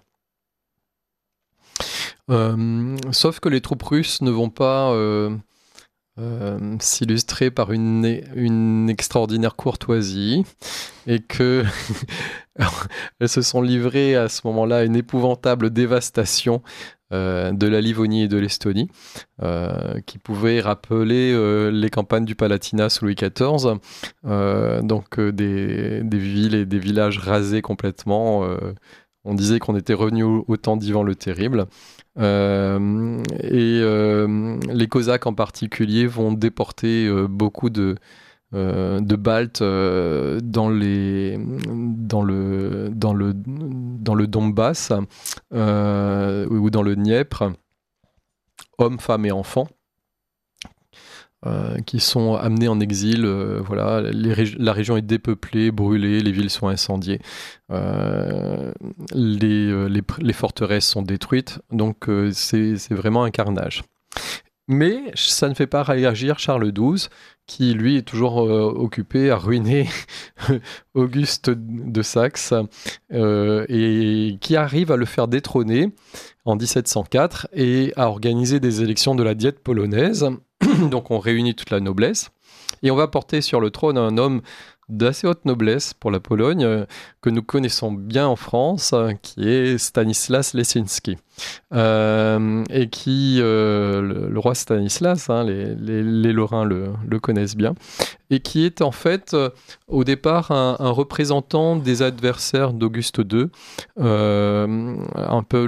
Sauf que les troupes russes ne vont pas s'illustrer par une extraordinaire courtoisie et que elles se sont livrées à ce moment-là à une épouvantable dévastation de la Livonie et de l'Estonie qui pouvait rappeler les campagnes du Palatinat sous Louis XIV, donc des villes et des villages rasés complètement. On disait qu'on était revenu au temps d'Ivan le Terrible. Les Cosaques en particulier vont déporter beaucoup de Baltes dans le Donbass ou dans le Dniepr, hommes, femmes et enfants, qui sont amenés en exil. Voilà, la région est dépeuplée, brûlée, les villes sont incendiées, les forteresses sont détruites, donc c'est vraiment un carnage. Mais ça ne fait pas réagir Charles XII, qui lui est toujours occupé à ruiner Auguste de Saxe, et qui arrive à le faire détrôner en 1704 et à organiser des élections de la Diète polonaise. Donc on réunit toute la noblesse et on va porter sur le trône un homme d'assez haute noblesse pour la Pologne, que nous connaissons bien en France, qui est Stanislas Leszczyński. et qui, le roi Stanislas, hein, les Lorrains le connaissent bien, et qui est en fait au départ un représentant des adversaires d'Auguste II, un peu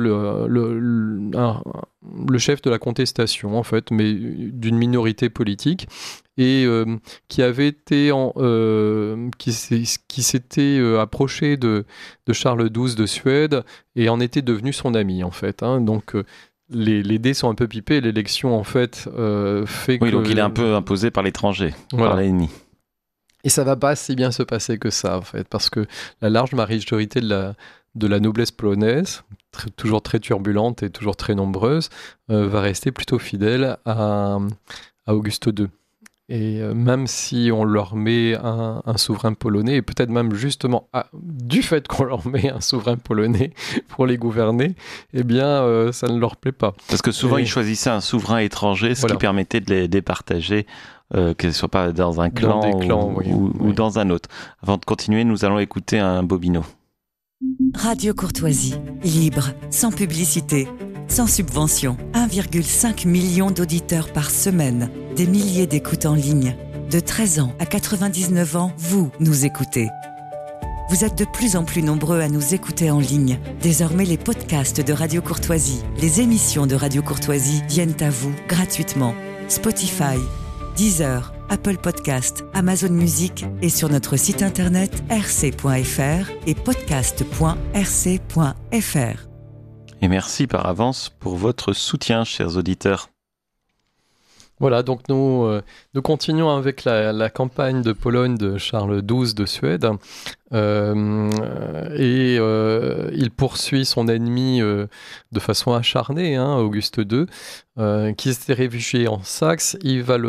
le chef de la contestation en fait, mais d'une minorité politique, et qui avait été qui s'était approché de Charles XII de Suède et en était devenu son ami en fait, hein. Donc les dés sont un peu pipés, l'élection en fait fait oui, que... donc il est un peu imposé par l'étranger, Voilà. par l'ennemi. Et ça va pas si bien se passer que ça en fait, parce que la large majorité de la noblesse polonaise, toujours très turbulente et toujours très nombreuse, va rester plutôt fidèle à Auguste II. Et même si on leur met un souverain polonais, et peut-être même justement du fait qu'on leur met un souverain polonais pour les gouverner, eh bien ça ne leur plaît pas. Parce que souvent ils choisissaient un souverain étranger, ce qui permettait de les départager, qu'elles ne soient pas dans un clan, ou dans un autre. Avant de continuer, nous allons écouter un bobino. Radio Courtoisie, libre, sans publicité, sans subvention. 1,5 million d'auditeurs par semaine, des milliers d'écoutes en ligne. De 13 ans à 99 ans, vous nous écoutez. Vous êtes de plus en plus nombreux à nous écouter en ligne. Désormais, les podcasts de Radio Courtoisie, les émissions de Radio Courtoisie viennent à vous gratuitement. Spotify, Deezer, Apple Podcast, Amazon Music et sur notre site internet rc.fr et podcast.rc.fr. Et merci par avance pour votre soutien, chers auditeurs. Voilà, donc nous continuons avec la campagne de Pologne de Charles XII de Suède, et il poursuit son ennemi de façon acharnée, hein, Auguste II, qui s'était réfugié en Saxe. Il va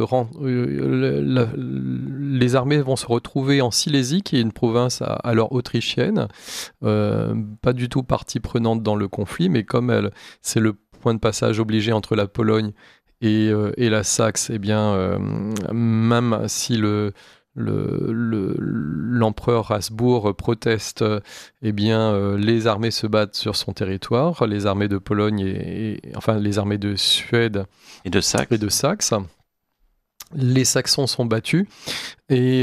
les armées vont se retrouver en Silésie, qui est une province alors autrichienne, pas du tout partie prenante dans le conflit, mais comme c'est le point de passage obligé entre la Pologne et la Saxe, eh bien, même si l'empereur Habsbourg proteste, eh bien, les armées se battent sur son territoire, les armées de Pologne enfin les armées de Suède et de Saxe. Les Saxons sont battus et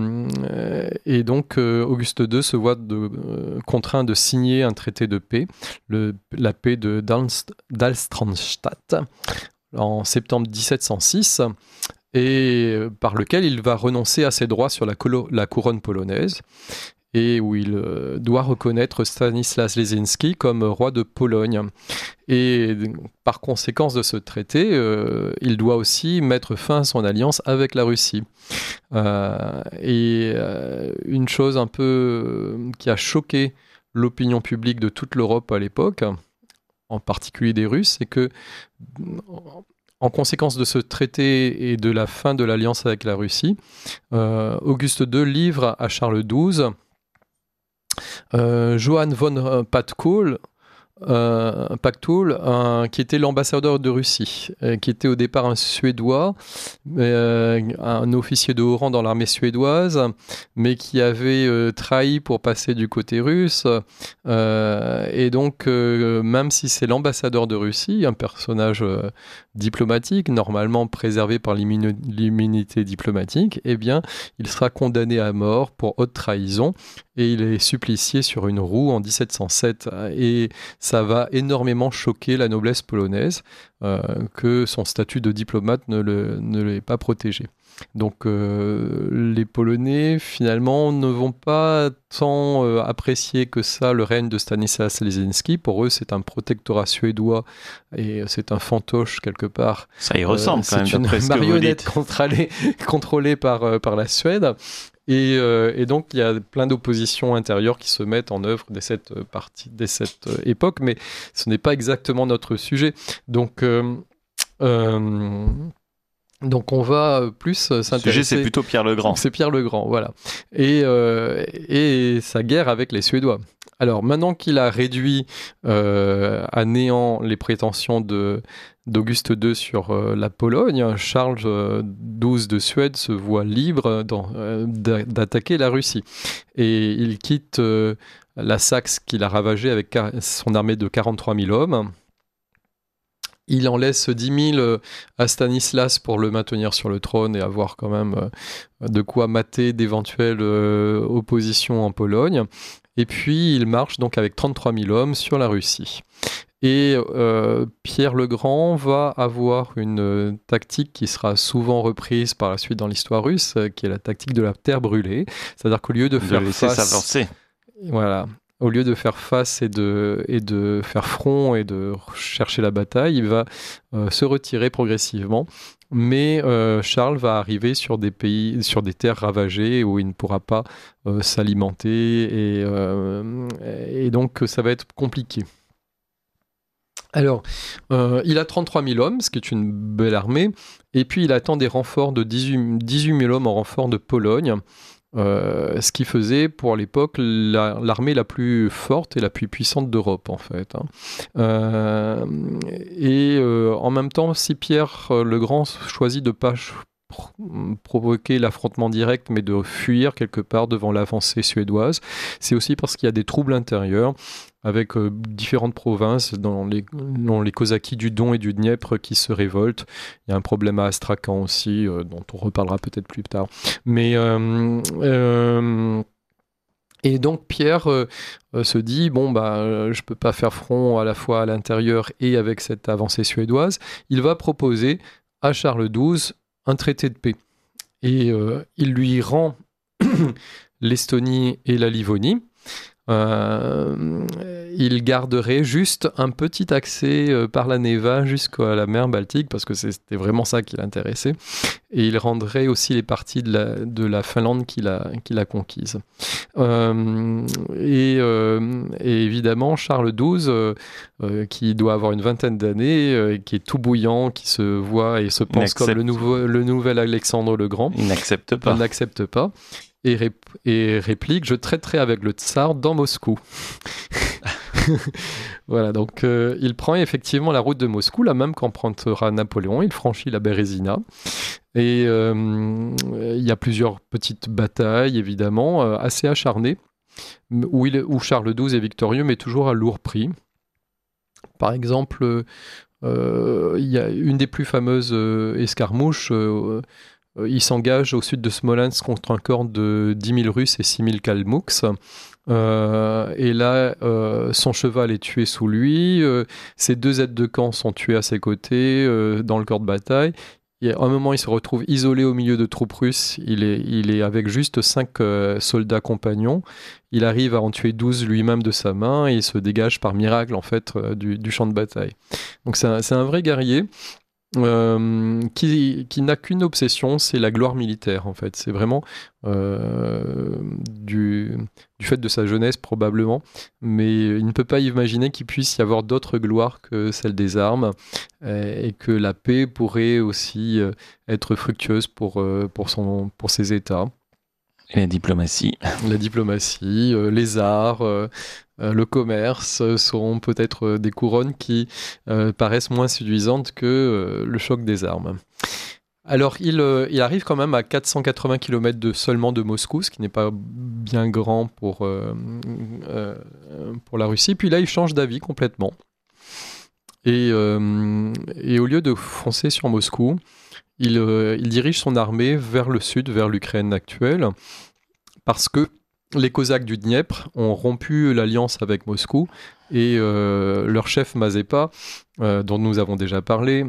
donc Auguste II se voit contraint de signer un traité de paix, la paix de d'Alströmstadt, en septembre 1706, et par lequel il va renoncer à ses droits sur la couronne polonaise, et où il doit reconnaître Stanislas Leszczynski comme roi de Pologne. Et par conséquence de ce traité, il doit aussi mettre fin à son alliance avec la Russie. Une chose un peu qui a choqué l'opinion publique de toute l'Europe à l'époque, en particulier des Russes, c'est que, en conséquence de ce traité et de la fin de l'alliance avec la Russie, Auguste II livre à Charles XII Johann von Pactolus, qui était l'ambassadeur de Russie, qui était au départ un Suédois, un officier de haut rang dans l'armée suédoise, mais qui avait trahi pour passer du côté russe. Et donc, même si c'est l'ambassadeur de Russie, un personnage diplomatique, normalement préservé par l'immunité diplomatique, eh bien, il sera condamné à mort pour haute trahison, et il est supplicié sur une roue en 1707. Et ça va énormément choquer la noblesse polonaise, que son statut de diplomate ne l'ait pas protégé. Donc les Polonais finalement ne vont pas tant apprécier que ça le règne de Stanislas Leszczynski. Pour eux, c'est un protectorat suédois et c'est un fantoche quelque part. Ça y ressemble quand même. C'est une marionnette contrôlée par la Suède. Et donc, il y a plein d'oppositions intérieures qui se mettent en œuvre dès cette époque, mais ce n'est pas exactement notre sujet. Donc, on va plus s'intéresser... Le sujet, c'est plutôt Pierre le Grand. C'est Pierre le Grand, voilà. Et sa guerre avec les Suédois. Alors, maintenant qu'il a réduit à néant les prétentions d'Auguste II sur la Pologne, Charles XII de Suède se voit libre d'attaquer la Russie. Et il quitte la Saxe qu'il a ravagée avec son armée de 43 000 hommes. Il en laisse 10 000 à Stanislas pour le maintenir sur le trône et avoir quand même de quoi mater d'éventuelles oppositions en Pologne. Et puis il marche donc avec 33 000 hommes sur la Russie. Et Pierre le Grand va avoir une tactique qui sera souvent reprise par la suite dans l'histoire russe, qui est la tactique de la terre brûlée. C'est-à-dire qu'au lieu de faire laisser face... s'avancer. Voilà. Au lieu de faire face et de faire front et de chercher la bataille, il va se retirer progressivement. Mais Charles va arriver sur des pays, sur des terres ravagées où il ne pourra pas s'alimenter et donc ça va être compliqué. Alors, il a 33 000 hommes, ce qui est une belle armée, et puis il attend des renforts de 18 000 hommes en renfort de Pologne. Ce qui faisait pour l'époque l'armée la plus forte et la plus puissante d'Europe en fait. En même temps, si Pierre le Grand choisit de ne pas provoquer l'affrontement direct mais de fuir quelque part devant l'avancée suédoise, c'est aussi parce qu'il y a des troubles intérieurs avec différentes provinces dont les Cosaques du Don et du Dniepr qui se révoltent. Il y a un problème à Astrakhan aussi, dont on reparlera peut-être plus tard. Mais et donc Pierre se dit je peux pas faire front à la fois à l'intérieur et avec cette avancée suédoise. Il va proposer à Charles XII un traité de paix et il lui rend l'Estonie et la Livonie. Il garderait juste un petit accès par la Neva jusqu'à la mer Baltique parce que c'était vraiment ça qui l'intéressait, et il rendrait aussi les parties de la Finlande qu'il a conquise. Et évidemment Charles XII qui doit avoir une vingtaine d'années, qui est tout bouillant, qui se voit et se pense comme le nouvel Alexandre le Grand, il n'accepte pas et réplique: je traiterai avec le tsar dans Moscou. Voilà, donc il prend effectivement la route de Moscou, la même qu'empruntera Napoléon. Il franchit la Bérésina et il y a plusieurs petites batailles évidemment assez acharnées où Charles XII est victorieux mais toujours à lourd prix. Par exemple, il y a une des plus fameuses escarmouches. Il s'engage au sud de Smolensk contre un corps de 10 000 Russes et 6 000 Kalmouks. Et là, son cheval est tué sous lui. Ses 2 aides de camp sont tués à ses côtés dans le corps de bataille. Et à un moment, il se retrouve isolé au milieu de troupes russes. Il est avec juste 5 soldats compagnons. Il arrive à en tuer 12 lui-même de sa main et il se dégage par miracle en fait du champ de bataille. Donc c'est un vrai guerrier. Qui n'a qu'une obsession, c'est la gloire militaire en fait. C'est vraiment du fait de sa jeunesse probablement, mais il ne peut pas imaginer qu'il puisse y avoir d'autres gloires que celle des armes et que la paix pourrait aussi être fructueuse pour ses États. Et la diplomatie. La diplomatie, les arts, le commerce sont peut-être des couronnes qui paraissent moins séduisantes que le choc des armes. Alors, il arrive quand même à 480 km seulement de Moscou, ce qui n'est pas bien grand pour la Russie. Puis là, il change d'avis complètement. Et au lieu de foncer sur Moscou, il dirige son armée vers le sud, vers l'Ukraine actuelle, parce que les Cosaques du Dniepr ont rompu l'alliance avec Moscou et leur chef Mazepa, dont nous avons déjà parlé,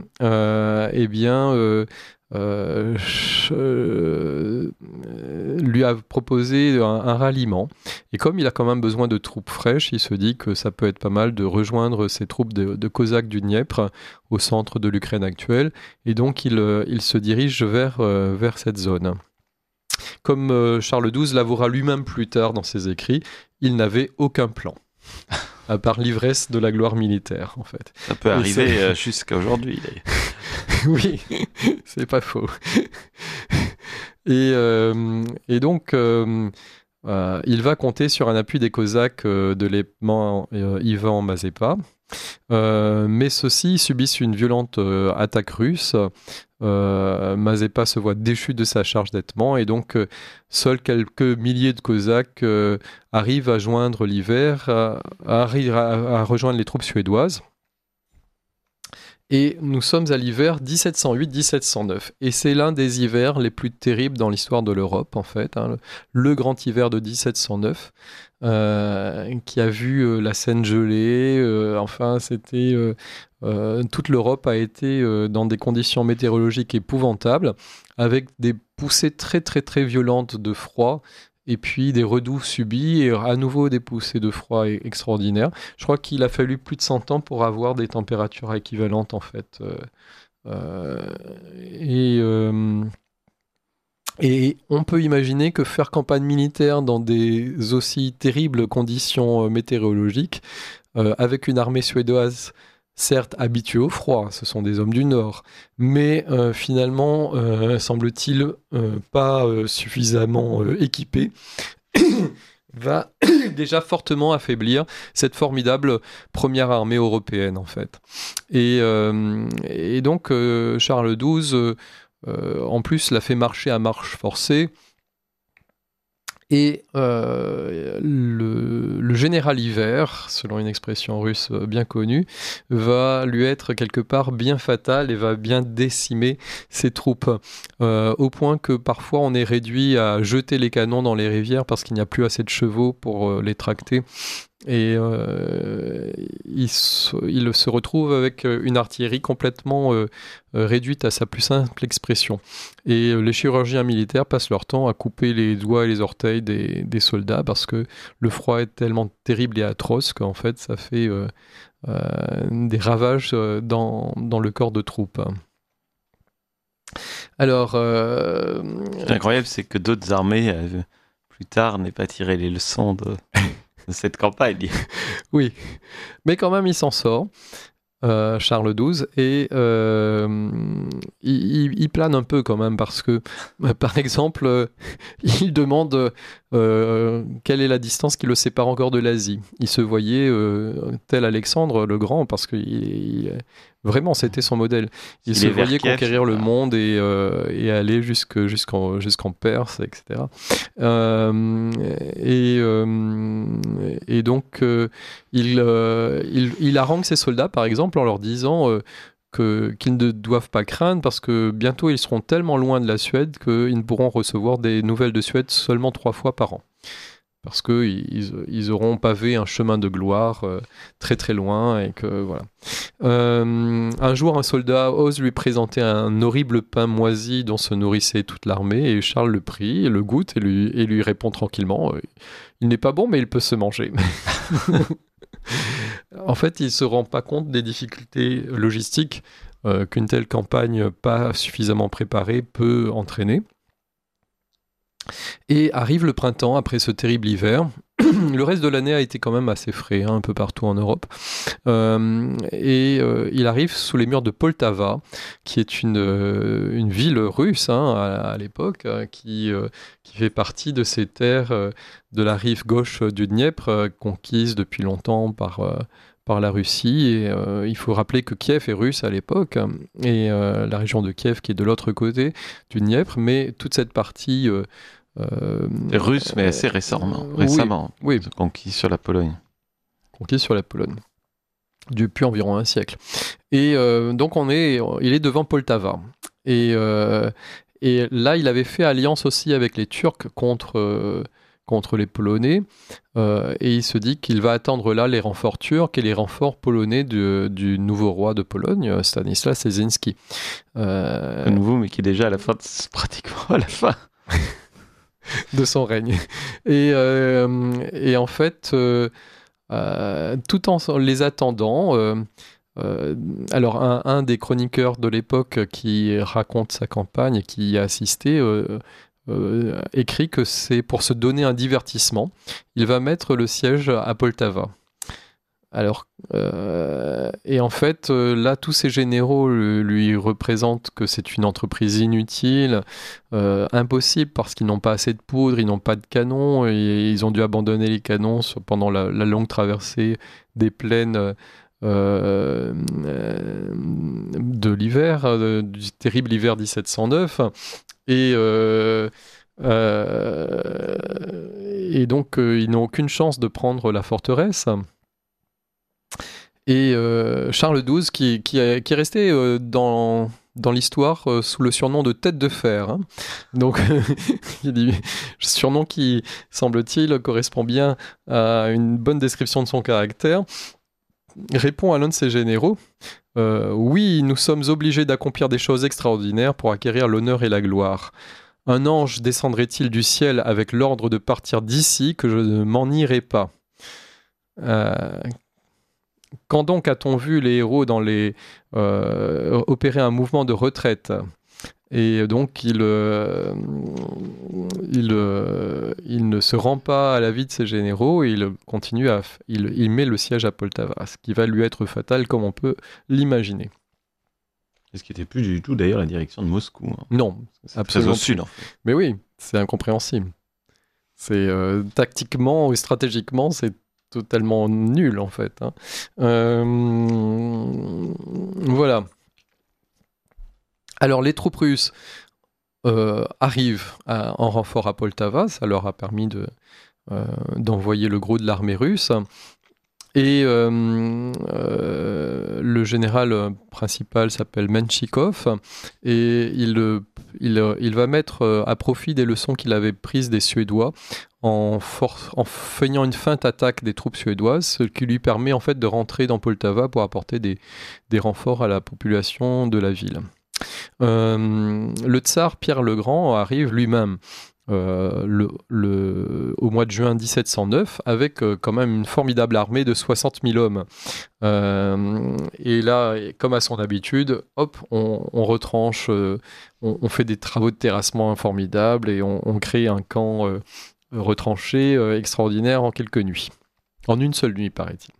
lui a proposé un ralliement. Et comme il a quand même besoin de troupes fraîches, il se dit que ça peut être pas mal de rejoindre ces troupes de Cosaques du Dniepr au centre de l'Ukraine actuelle. Et donc il se dirige vers cette zone. Comme Charles XII l'avouera lui-même plus tard dans ses écrits, il n'avait aucun plan, à part l'ivresse de la gloire militaire, en fait. Ça peut arriver jusqu'à aujourd'hui, d'ailleurs. Oui, c'est pas faux. Et donc, il va compter sur un appui des Cosaques de l'élément Ivan Mazepa. Mais ceux-ci subissent une violente attaque russe. Mazepa se voit déchu de sa charge d'aitement et donc seuls quelques milliers de Cosaques arrivent à joindre l'hiver, à rejoindre les troupes suédoises. Et nous sommes à l'hiver 1708-1709. Et c'est l'un des hivers les plus terribles dans l'histoire de l'Europe, en fait. Le grand hiver de 1709, qui a vu la Seine gelée. Toute l'Europe a été dans des conditions météorologiques épouvantables, avec des poussées très, très, très violentes de froid. Et puis des redoux subis, et à nouveau des poussées de froid extraordinaires. Je crois qu'il a fallu plus de 100 ans pour avoir des températures équivalentes, en fait. Et on peut imaginer que faire campagne militaire dans des aussi terribles conditions météorologiques, avec une armée suédoise certes habitués au froid, ce sont des hommes du Nord, mais finalement, semble-t-il, pas suffisamment équipés, va déjà fortement affaiblir cette formidable première armée européenne, en fait. Et donc, Charles XII, en plus, l'a fait marcher à marche forcée. Et le général hiver, selon une expression russe bien connue, va lui être quelque part bien fatal et va bien décimer ses troupes, au point que parfois on est réduit à jeter les canons dans les rivières parce qu'il n'y a plus assez de chevaux pour les tracter. Et il se retrouve avec une artillerie complètement réduite à sa plus simple expression. Et les chirurgiens militaires passent leur temps à couper les doigts et les orteils des soldats parce que le froid est tellement terrible et atroce qu'en fait ça fait des ravages dans le corps de troupes. Alors, ce qui est incroyable, c'est que d'autres armées plus tard n'aient pas tiré les leçons de cette campagne. Oui, mais quand même il s'en sort, Charles XII, et il plane un peu quand même parce que, par exemple, il demande quelle est la distance qui le sépare encore de l'Asie. Il se voyait tel Alexandre le Grand parce que vraiment c'était son modèle. Il se voyait conquérir le monde et aller jusqu'en Perse, etc. Et donc il harangue ses soldats par exemple en leur disant qu'ils ne doivent pas craindre parce que bientôt ils seront tellement loin de la Suède qu'ils ne pourront recevoir des nouvelles de Suède seulement 3 fois par an. Parce qu'ils auront pavé un chemin de gloire très très loin et que voilà. Un jour, un soldat ose lui présenter un horrible pain moisi dont se nourrissait toute l'armée et Charles le prie, le goûte et lui répond tranquillement il n'est pas bon mais il peut se manger. En fait, il ne se rend pas compte des difficultés logistiques qu'une telle campagne pas suffisamment préparée peut entraîner. Et arrive le printemps après ce terrible hiver. Le reste de l'année a été quand même assez frais, un peu partout en Europe. Il arrive sous les murs de Poltava, qui est une ville russe à l'époque, qui fait partie de ces terres de la rive gauche du Dniepr, conquises depuis longtemps par la Russie. Et il faut rappeler que Kiev est russe à l'époque, et la région de Kiev qui est de l'autre côté du Dniepr, mais toute cette partie... russe, mais assez récemment. Oui. Conquis sur la Pologne. Depuis environ un siècle. Et donc il est devant Poltava. Et là, il avait fait alliance aussi avec les Turcs contre les Polonais. Et il se dit qu'il va attendre là les renforts turcs et les renforts polonais du nouveau roi de Pologne, Stanislas Leszczynski. Un nouveau, mais qui est déjà à la fin, pratiquement à la fin. De son règne. Et en fait, tout en les attendant, alors un des chroniqueurs de l'époque qui raconte sa campagne et qui y a assisté écrit que c'est pour se donner un divertissement. Il va mettre le siège à Poltava. Alors, et en fait, là, tous ces généraux lui représentent que c'est une entreprise inutile, impossible, parce qu'ils n'ont pas assez de poudre, ils n'ont pas de canons, et ils ont dû abandonner les canons pendant la longue traversée des plaines de l'hiver, du terrible hiver 1709. Et donc, ils n'ont aucune chance de prendre la forteresse. Et Charles XII, qui est resté dans l'histoire sous le surnom de Tête de Fer. Hein. Donc, surnom qui, semble-t-il, correspond bien à une bonne description de son caractère, répond à l'un de ses généraux. Oui, nous sommes obligés d'accomplir des choses extraordinaires pour acquérir l'honneur et la gloire. Un ange descendrait-il du ciel avec l'ordre de partir d'ici que je ne m'en irai pas. Quand donc a-t-on vu les héros opérer un mouvement de retraite ? Et donc il ne se rend pas à l'avis de ses généraux et il met le siège à Poltava, ce qui va lui être fatal comme on peut l'imaginer. Ce qui n'était plus du tout d'ailleurs la direction de Moscou. Hein. Non, c'est absolument très au sud en fait. Mais oui, c'est incompréhensible. C'est tactiquement et stratégiquement, c'est totalement nul en fait. Hein. Voilà. Alors les troupes russes arrivent en renfort à Poltava, ça leur a permis d'envoyer le gros de l'armée russe. Et le général principal s'appelle Menchikov et il va mettre à profit des leçons qu'il avait prises des Suédois en feignant une feinte attaque des troupes suédoises, ce qui lui permet en fait de rentrer dans Poltava pour apporter des renforts à la population de la ville. Le tsar Pierre le Grand arrive lui-même au mois de juin 1709 avec quand même une formidable armée de 60 000 hommes. Et là, comme à son habitude, hop, on retranche, on fait des travaux de terrassement formidables et on crée un camp retranché extraordinaire en quelques nuits. En une seule nuit, paraît-il.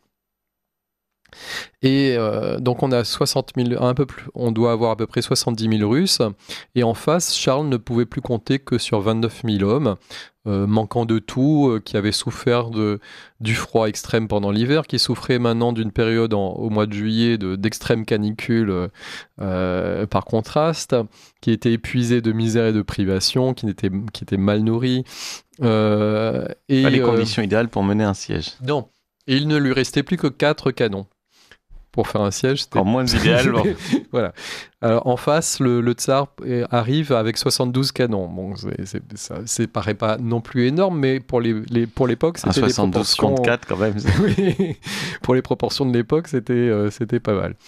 Et donc on a 60 000, on doit avoir à peu près 70 000 Russes, et en face, Charles ne pouvait plus compter que sur 29 000 hommes, manquant de tout, qui avaient souffert du froid extrême pendant l'hiver, qui souffraient maintenant d'une période au mois de juillet d'extrême canicule par contraste, qui étaient épuisés de misère et de privation, qui étaient mal nourris. Pas les conditions idéales pour mener un siège. Non. Et il ne lui restait plus que 4 canons. Pour faire un siège, c'était... En moins idéal. Bon. Voilà. Alors, en face, le tsar arrive avec 72 canons. Bon, ça paraît pas non plus énorme, mais pour l'époque, c'était des proportions... 72 contre 4 quand même. Oui. Pour les proportions de l'époque, c'était pas mal.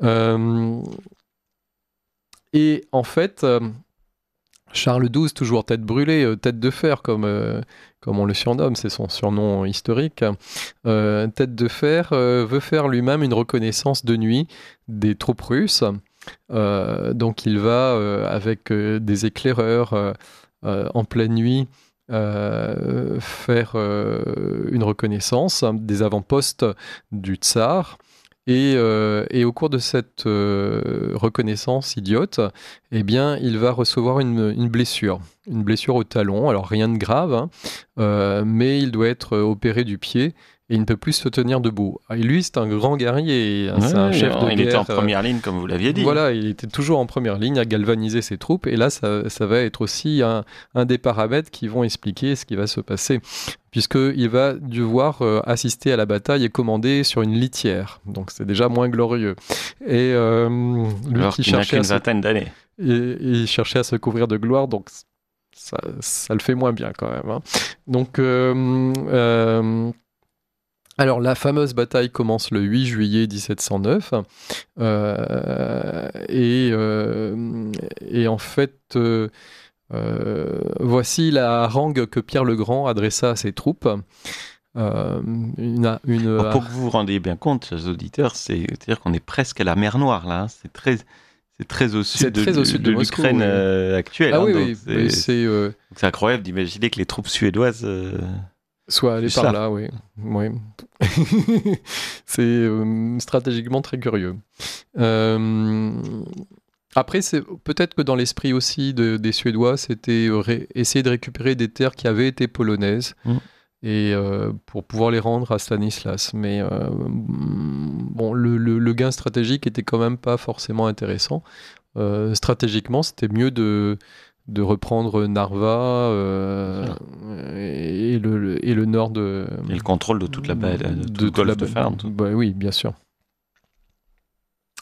Et en fait, Charles XII, toujours tête brûlée, tête de fer, comme on le surnomme, c'est son surnom historique, tête de fer, veut faire lui-même une reconnaissance de nuit des troupes russes. Donc il va, avec des éclaireurs en pleine nuit, faire une reconnaissance des avant-postes du tsar. Et au cours de cette reconnaissance idiote, eh bien, il va recevoir une blessure au talon. Alors rien de grave, hein, mais il doit être opéré du pied et il ne peut plus se tenir debout. Et lui, c'est un grand guerrier, c'est un chef de guerre. Il était en première ligne, comme vous l'aviez dit. Voilà, il était toujours en première ligne à galvaniser ses troupes. Et là, ça va être aussi un des paramètres qui vont expliquer ce qui va se passer, puisqu'il va devoir assister à la bataille et commander sur une litière. Donc c'est déjà moins glorieux. Et lui alors qui cherchait une vingtaine d'années. Il cherchait à se couvrir de gloire, donc ça le fait moins bien quand même. Hein. Donc... alors, la fameuse bataille commence le 8 juillet 1709 et en fait, voici la harangue que Pierre le Grand adressa à ses troupes. Pour que vous vous rendiez bien compte, chers auditeurs, c'est-à-dire qu'on est presque à la mer Noire, là. Hein. C'est très au sud de Moscou, l'Ukraine Ah actuelle. Hein, oui, oui. C'est incroyable d'imaginer que les troupes suédoises... soit aller par là, oui. C'est stratégiquement très curieux. Après, c'est peut-être que dans l'esprit aussi des Suédois, c'était essayer de récupérer des terres qui avaient été polonaises et pour pouvoir les rendre à Stanislas. Mais bon, le gain stratégique était quand même pas forcément intéressant. Stratégiquement, c'était mieux de reprendre Narva et le nord de... Et le contrôle de toute la baie de Golfe de Finlande. Bah, oui, bien sûr.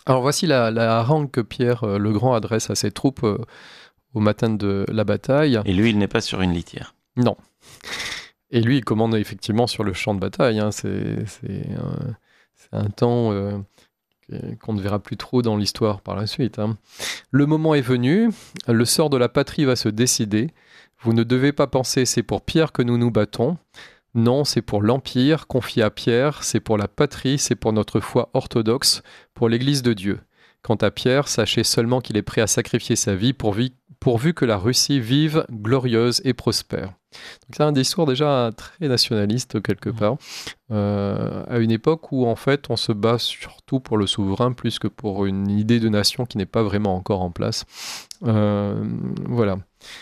Alors voici la harangue que Pierre le Grand adresse à ses troupes au matin de la bataille. Et lui, il n'est pas sur une litière. Non. Et lui, il commande effectivement sur le champ de bataille. Hein. C'est un temps qu'on ne verra plus trop dans l'histoire par la suite. Hein. Le moment est venu, le sort de la patrie va se décider. Vous ne devez pas penser c'est pour Pierre que nous nous battons. Non, c'est pour l'Empire, confié à Pierre, c'est pour la patrie, c'est pour notre foi orthodoxe, pour l'Église de Dieu. Quant à Pierre, sachez seulement qu'il est prêt à sacrifier sa vie pourvu que la Russie vive glorieuse et prospère. Donc c'est un discours déjà très nationaliste quelque part, à une époque où en fait on se bat surtout pour le souverain plus que pour une idée de nation qui n'est pas vraiment encore en place. Voilà.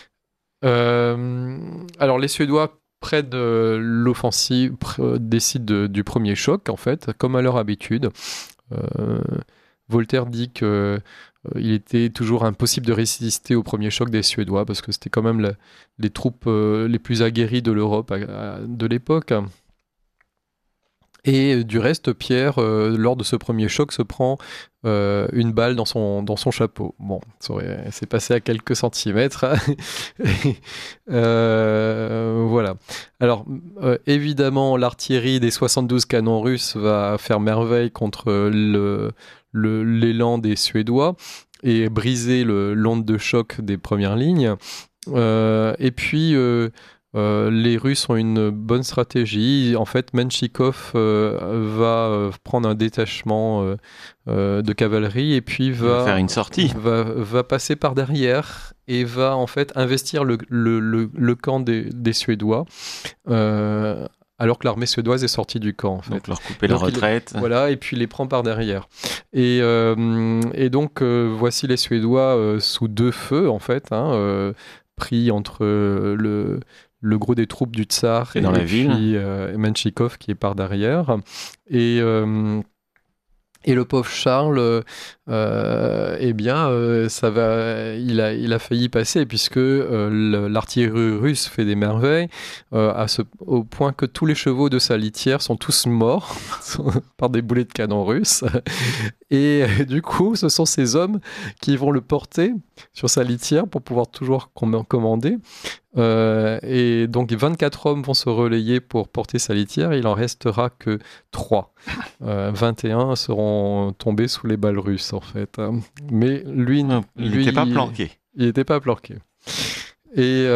Alors les Suédois près de l'offensive décident du premier choc en fait, comme à leur habitude. Voltaire dit que il était toujours impossible de résister au premier choc des Suédois parce que c'était quand même les troupes les plus aguerries de l'Europe de l'époque. Et du reste, Pierre, lors de ce premier choc, se prend une balle dans son chapeau. Bon, c'est passé à quelques centimètres. Voilà. Alors, évidemment, l'artillerie des 72 canons russes va faire merveille contre l'élan des Suédois et briser l'onde de choc des premières lignes. Et puis... les Russes ont une bonne stratégie. En fait, Menchikov va prendre un détachement de cavalerie et puis va faire une sortie. Va passer par derrière et va en fait investir le camp des Suédois. Alors que l'armée suédoise est sortie du camp. En fait. Donc leur couper la retraite. Voilà, et puis les prend par derrière. Et donc voici les Suédois sous deux feux en fait, pris entre le gros des troupes du tsar et puis Menchikov qui est par derrière. Et le pauvre Charles, ça va, il a failli passer puisque l'artillerie russe fait des merveilles au point que tous les chevaux de sa litière sont tous morts par des boulets de canon russes. Et du coup, ce sont ces hommes qui vont le porter sur sa litière pour pouvoir toujours commander. Et donc 24 hommes vont se relayer pour porter sa litière, il en restera que 3. 21 seront tombés sous les balles russes en fait. Mais lui, il n'était pas planqué. Il n'était pas planqué. Et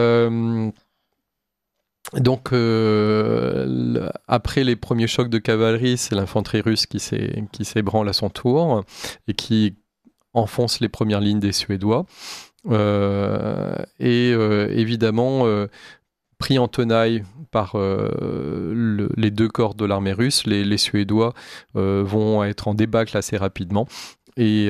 donc après les premiers chocs de cavalerie, c'est l'infanterie russe qui s'ébranle à son tour et qui enfonce les premières lignes des Suédois. Évidemment pris en tenaille par les deux corps de l'armée russe, les Suédois vont être en débâcle assez rapidement et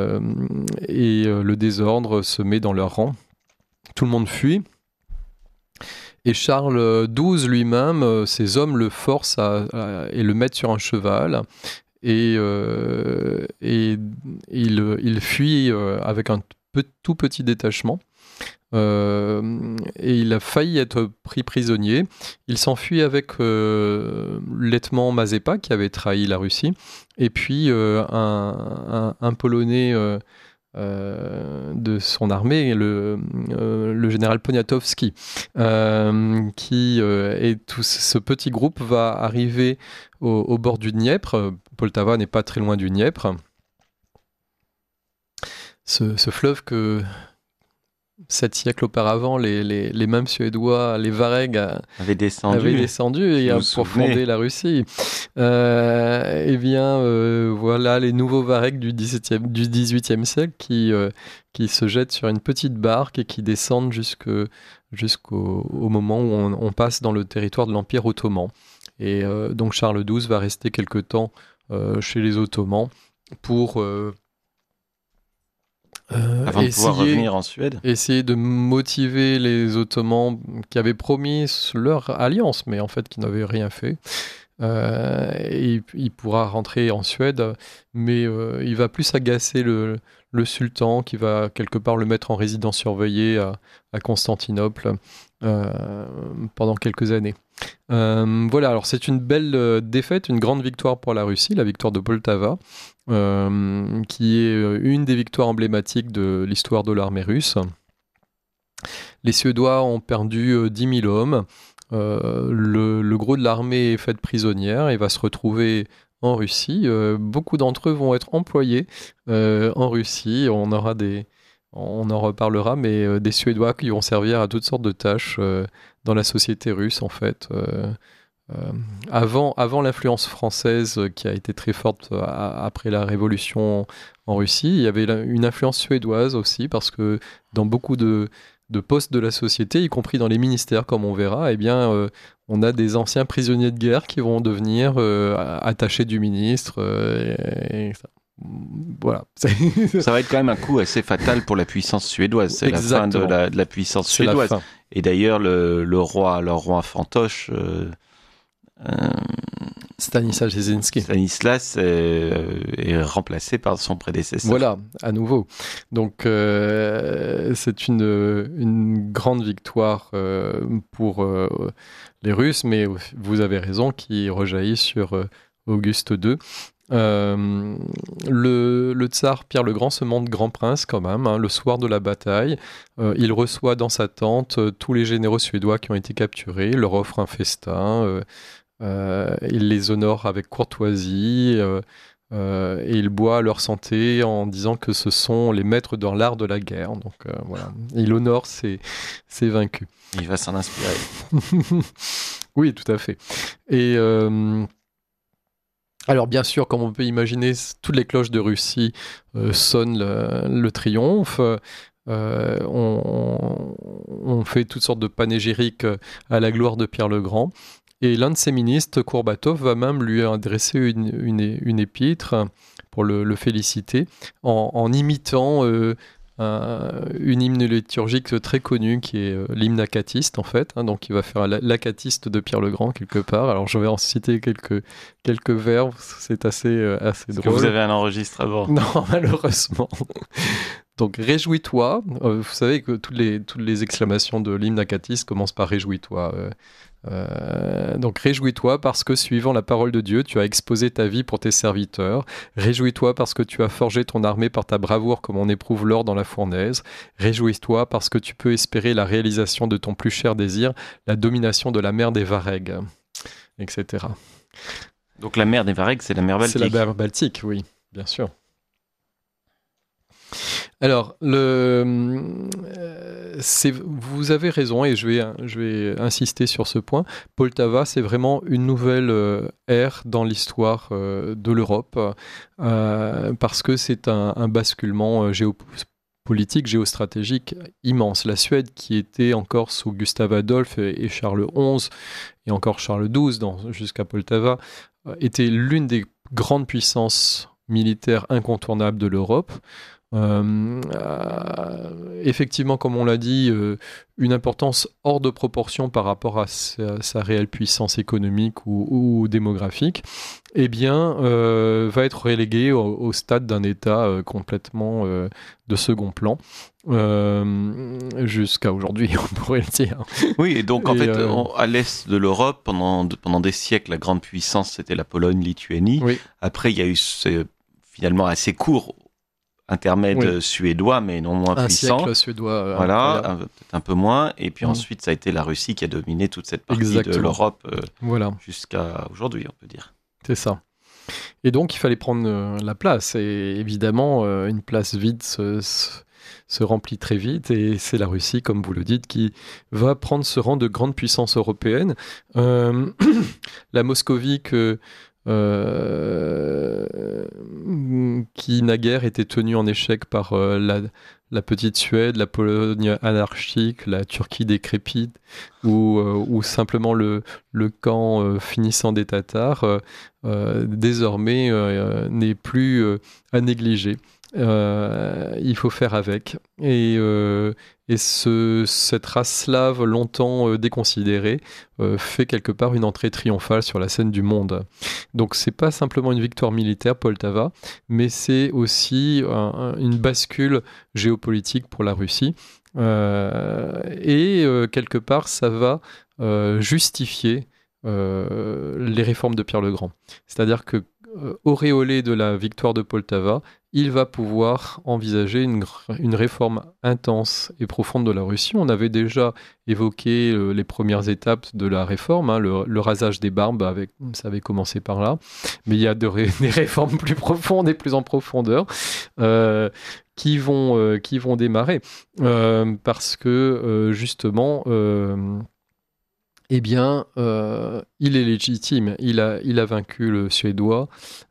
le désordre se met dans leur rang. Tout le monde fuit. Et Charles XII lui-même, ses hommes le forcent et le mettent sur un cheval. Et il fuit avec un tout petit détachement. Et il a failli être pris prisonnier. Il s'enfuit avec l'étement Mazepa qui avait trahi la Russie et puis un Polonais de son armée, le général Poniatowski, tout ce petit groupe va arriver au bord du Dniepr. Poltava n'est pas très loin du Dniepr. Ce fleuve que 7 siècles auparavant, les mêmes Suédois, les Vareg, avaient descendu pour fonder la Russie. Voilà les nouveaux Vareg du XVIIIe siècle qui se jettent sur une petite barque et qui descendent jusqu'au moment où on passe dans le territoire de l'Empire ottoman. Et donc Charles XII va rester quelque temps chez les Ottomans pour... avant de pouvoir revenir en Suède. Essayer de motiver les Ottomans qui avaient promis leur alliance, mais en fait qui n'avaient rien fait. Et il pourra rentrer en Suède, mais il va plus agacer le sultan qui va quelque part le mettre en résidence surveillée à Constantinople pendant quelques années. Voilà, alors c'est une belle défaite, une grande victoire pour la Russie, la victoire de Poltava, qui est une des victoires emblématiques de l'histoire de l'armée russe. Les Suédois ont perdu 10 000 hommes. Le gros de l'armée est fait prisonnière et va se retrouver en Russie. Beaucoup d'entre eux vont être employés en Russie. On en reparlera, mais des Suédois qui vont servir à toutes sortes de tâches dans la société russe, en fait. Avant l'influence française qui a été très forte après la Révolution en Russie, il y avait une influence suédoise aussi, parce que dans beaucoup de postes de la société, y compris dans les ministères, comme on verra, eh bien, on a des anciens prisonniers de guerre qui vont devenir attachés du ministre. Voilà. Ça va être quand même un coup assez fatal pour la puissance suédoise. C'est Exactement. la fin de la puissance suédoise. Et d'ailleurs, leur roi fantoche, Stanislas est remplacé par son prédécesseur. Voilà, à nouveau. Donc, c'est une grande victoire pour les Russes, mais vous avez raison, qui rejaillit sur Auguste II. Le tsar Pierre le Grand se montre grand prince quand même, hein, le soir de la bataille. Il reçoit dans sa tente tous les généraux suédois qui ont été capturés, leur offre un festin. Il les honore avec courtoisie et il boit à leur santé en disant que ce sont les maîtres dans l'art de la guerre. Donc voilà, il honore ses vaincus. Il va s'en inspirer. Oui, tout à fait. Et alors bien sûr, comme on peut imaginer, toutes les cloches de Russie sonnent le triomphe. On fait toutes sortes de panégyriques à la gloire de Pierre le Grand. Et l'un de ses ministres, Kourbatov, va même lui adresser une épître pour le féliciter en imitant une hymne liturgique très connue qui est l'hymne acatiste en fait. Hein, donc il va faire l'acatiste de Pierre le Grand quelque part. Alors je vais en citer quelques vers, c'est assez drôle. Est-ce que vous avez un enregistrement ? Non, malheureusement. Donc réjouis-toi. Vous savez que toutes les exclamations de l'hymne acatiste commencent par réjouis-toi. Donc réjouis-toi parce que suivant la parole de Dieu, tu as exposé ta vie pour tes serviteurs. Réjouis-toi parce que tu as forgé ton armée par ta bravoure comme on éprouve l'or dans la fournaise. Réjouis-toi parce que tu peux espérer la réalisation de ton plus cher désir, la domination de la mer des Varegs, etc. Donc la mer des Varegs, c'est la mer Baltique. C'est la mer Baltique, oui, bien sûr. Alors, vous avez raison et je vais insister sur ce point. Poltava, c'est vraiment une nouvelle ère dans l'histoire de l'Europe parce que c'est un basculement géopolitique, géostratégique immense. La Suède, qui était encore sous Gustave Adolphe et Charles XI et encore Charles XII jusqu'à Poltava, était l'une des grandes puissances militaires incontournables de l'Europe. Effectivement, comme on l'a dit, une importance hors de proportion par rapport à sa réelle puissance économique ou démographique, eh bien, va être reléguée au stade d'un État complètement de second plan. Jusqu'à aujourd'hui, on pourrait le dire. Oui, et donc en fait, à l'est de l'Europe, pendant des siècles, la grande puissance, c'était la Pologne-Lituanie. Oui. Après, il y a eu finalement assez court intermède suédois, mais non moins puissant. Un siècle suédois. Voilà, peut-être un peu moins. Et puis ensuite, ça a été la Russie qui a dominé toute cette partie de l'Europe jusqu'à aujourd'hui, on peut dire. C'est ça. Et donc, il fallait prendre la place. Et évidemment, une place vide se remplit très vite. Et c'est la Russie, comme vous le dites, qui va prendre ce rang de grande puissance européenne. La Moscovie qui naguère était tenue en échec par la petite Suède, la Pologne anarchique, la Turquie décrépite ou simplement le camp finissant des Tatars, désormais n'est plus à négliger. Il faut faire avec. Et cette race slave longtemps déconsidérée fait quelque part une entrée triomphale sur la scène du monde. Donc c'est pas simplement une victoire militaire, Poltava, mais c'est aussi une bascule géopolitique pour la Russie. Et quelque part, ça va justifier les réformes de Pierre le Grand. C'est-à-dire que auréolé de la victoire de Poltava, il va pouvoir envisager une réforme intense et profonde de la Russie. On avait déjà évoqué les premières étapes de la réforme, hein, le rasage des barbes, ça avait commencé par là, mais il y a des réformes plus profondes et plus en profondeur qui vont démarrer, parce que justement... il est légitime. Il a vaincu le Suédois.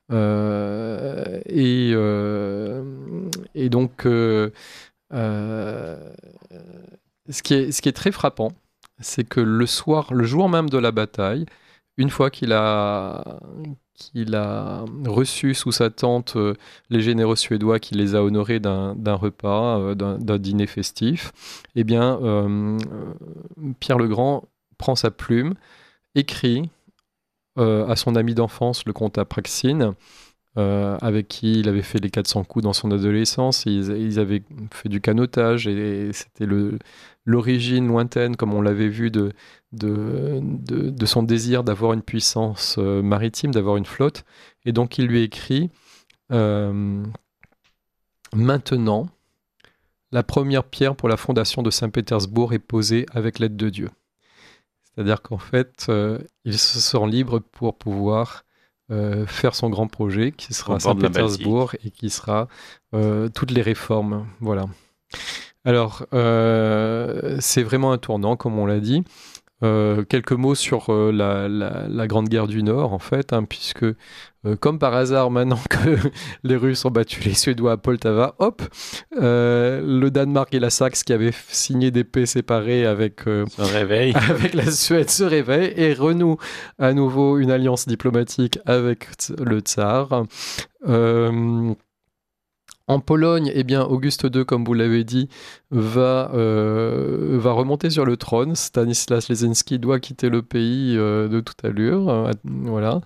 Et donc, ce qui est très frappant, c'est que le jour même de la bataille, une fois qu'il a reçu sous sa tente les généraux suédois, qui les a honorés d'un repas, d'un dîner festif, Pierre le Grand prend sa plume, écrit à son ami d'enfance, le comte Apraxine, avec qui il avait fait les 400 coups dans son adolescence. Ils avaient fait du canotage et c'était l'origine lointaine, comme on l'avait vu, de son désir d'avoir une puissance maritime, d'avoir une flotte. Et donc il lui écrit maintenant, la première pierre pour la fondation de Saint-Pétersbourg est posée avec l'aide de Dieu. C'est-à-dire qu'en fait, il se sent libre pour pouvoir faire son grand projet, qui sera Saint-Pétersbourg et qui sera toutes les réformes. Voilà. Alors, c'est vraiment un tournant, comme on l'a dit. Quelques mots sur la Grande Guerre du Nord, en fait, hein, puisque, comme par hasard, maintenant que les Russes ont battu les Suédois à Poltava, hop, le Danemark et la Saxe, qui avaient signé des paix séparées avec la Suède, se réveillent et renouent à nouveau une alliance diplomatique avec le Tsar. En Pologne, Auguste II, comme vous l'avez dit, va remonter sur le trône. Stanislas Leśniczki doit quitter le pays de toute allure. Voilà.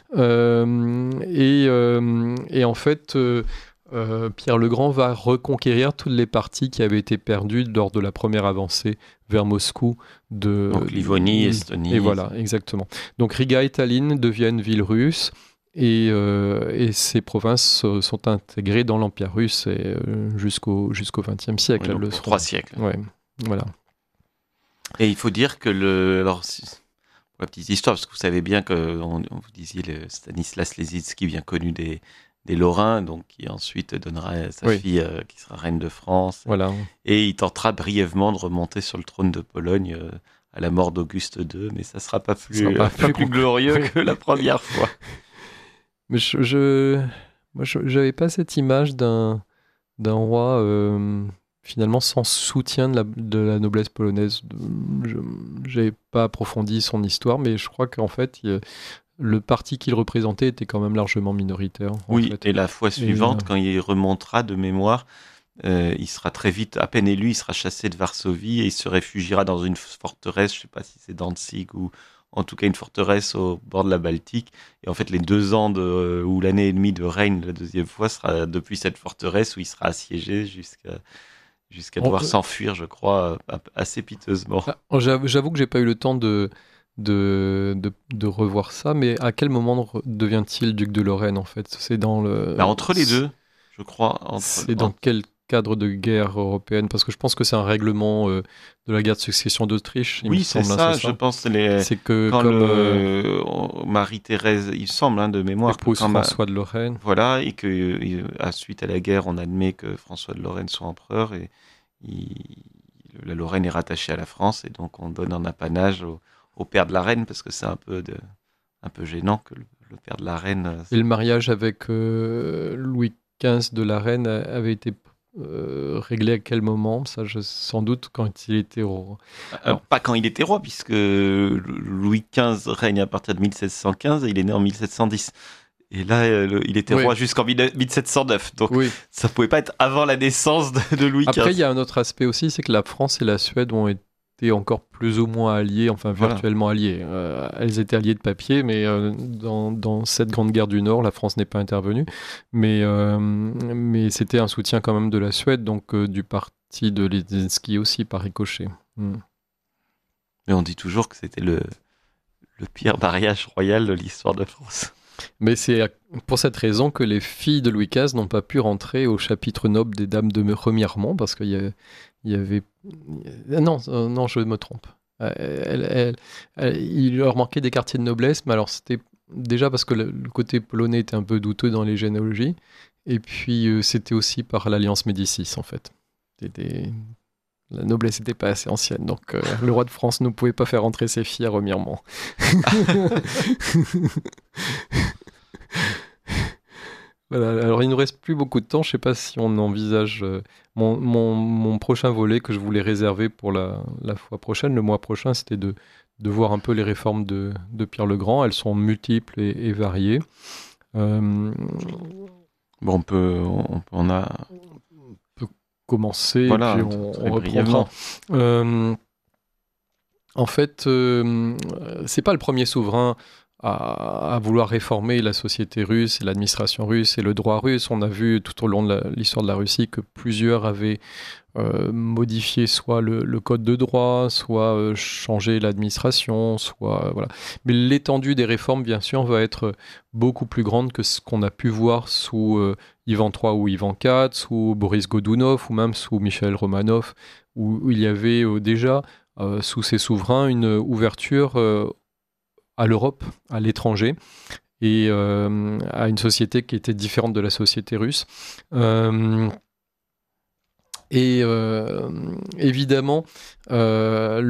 Et en fait, Pierre le Grand va reconquérir toutes les parties qui avaient été perdues lors de la première avancée vers Moscou. Donc Livonie, Estonie. Et voilà, exactement. Donc Riga et Tallinn deviennent villes russes. Et ces provinces sont intégrées dans l'Empire russe jusqu'au XXe siècle. Oui, pour 3 siècles. Ouais, voilà. Et il faut dire que alors, pour la petite histoire, parce que vous savez bien que vous disiez le Stanislas Leśniczki, bien connu des Lorrains, donc qui ensuite donnera sa fille qui sera reine de France. Voilà. Et il tentera brièvement de remonter sur le trône de Pologne à la mort d'Auguste II, mais ça sera pas plus glorieux que la première fois. Mais moi, j'avais pas cette image d'un roi finalement sans soutien de la noblesse polonaise. J'avais pas approfondi son histoire, mais je crois qu'en fait, le parti qu'il représentait était quand même largement minoritaire. Oui, en fait. Et la fois suivante, quand il remontera de mémoire, il sera très vite, à peine élu, il sera chassé de Varsovie et il se réfugiera dans une forteresse, je sais pas si c'est Danzig ou en tout cas une forteresse au bord de la Baltique. Et en fait, les 2 ans ou l'année et demie de règne, la deuxième fois, sera depuis cette forteresse où il sera assiégé jusqu'à devoir s'enfuir, je crois, assez piteusement. J'avoue que j'ai pas eu le temps de revoir ça, mais à quel moment devient-il duc de Lorraine, en fait? C'est dans le... entre les deux, je crois. C'est dans quel cadre de guerre européenne? Parce que je pense que c'est un règlement de la guerre de succession d'Autriche. Oui, c'est ça, je pense. C'est que quand Marie-Thérèse, il semble, de mémoire, épouse François de Lorraine. Voilà, et que suite à la guerre, on admet que François de Lorraine soit empereur et la Lorraine est rattachée à la France et donc on donne un apanage au père de la reine parce que c'est un peu gênant que le père de la reine. Et le mariage avec Louis XV de la reine avait été réglé à quel moment? Ça, sans doute quand il était roi. Pas quand il était roi, puisque Louis XV règne à partir de 1715 et il est né en 1710. Et là, il était roi jusqu'en 1709. Donc, ça pouvait pas être avant la naissance de Louis XV. Après, il y a un autre aspect aussi, c'est que la France et la Suède ont été encore plus ou moins alliées, enfin virtuellement alliées. Elles étaient alliées de papier, mais dans cette grande guerre du Nord, la France n'est pas intervenue. Mais c'était un soutien quand même de la Suède, donc du parti de Leśniczki aussi par ricochet. Mais on dit toujours que c'était le pire mariage royal de l'histoire de France. Mais c'est pour cette raison que les filles de Louis XV n'ont pas pu rentrer au chapitre noble des dames de Remiremont, parce qu'il y avait... Non, je me trompe. Il leur manquait des quartiers de noblesse, mais alors c'était déjà parce que le côté polonais était un peu douteux dans les généalogies, et puis c'était aussi par l'alliance Médicis, en fait. La noblesse n'était pas assez ancienne, donc le roi de France ne pouvait pas faire rentrer ses filles à Remiremont. Voilà, alors il ne nous reste plus beaucoup de temps, je ne sais pas si on envisage mon prochain volet que je voulais réserver pour la fois prochaine, le mois prochain, c'était de voir un peu les réformes de Pierre le Grand. Elles sont multiples et variées. Bon, on peut commencer, voilà, et puis on reprendra. En fait, c'est pas le premier souverain à vouloir réformer la société russe et l'administration russe et le droit russe. On a vu tout au long de l'histoire de la Russie que plusieurs avaient modifié soit le code de droit, soit changé l'administration, soit voilà. Mais l'étendue des réformes, bien sûr, va être beaucoup plus grande que ce qu'on a pu voir sous Ivan III ou Ivan IV, sous Boris Godunov ou même sous Michael Romanov, où il y avait déjà sous ces souverains une ouverture à l'Europe, à l'étranger, et à une société qui était différente de la société russe. Évidemment, Pierre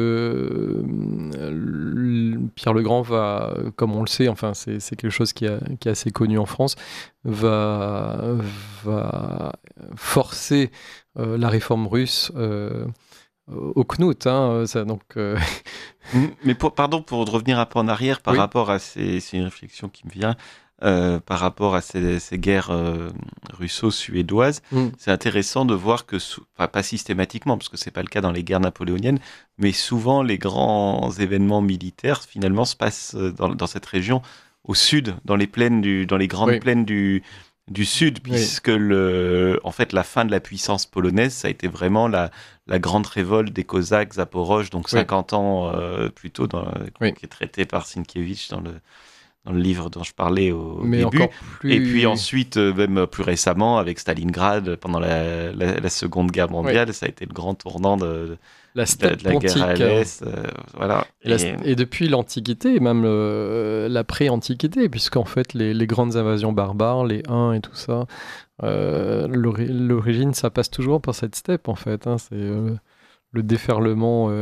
le Grand va, comme on le sait, enfin c'est quelque chose qui est assez connu en France, va forcer la réforme russe au Knut. Mais pour revenir un peu en arrière par rapport à c'est une réflexion qui me vient par rapport à ces guerres russo-suédoises, c'est intéressant de voir que pas systématiquement parce que c'est pas le cas dans les guerres napoléoniennes, mais souvent les grands événements militaires finalement se passent dans cette région au sud, dans les grandes plaines du sud, puisque en fait la fin de la puissance polonaise, ça a été vraiment la grande révolte des Cosaques Zaporoge, donc 50 ans plus tôt, qui est traité par Sienkiewicz dans le livre dont je parlais au début. Et puis ensuite, même plus récemment, avec Stalingrad, pendant la Seconde Guerre mondiale, ça a été le grand tournant de la guerre à l'Est. Voilà. Et depuis l'Antiquité, et même la pré-Antiquité, puisqu'en fait, les grandes invasions barbares, les Huns et tout ça, l'origine, ça passe toujours par cette steppe, en fait. C'est le déferlement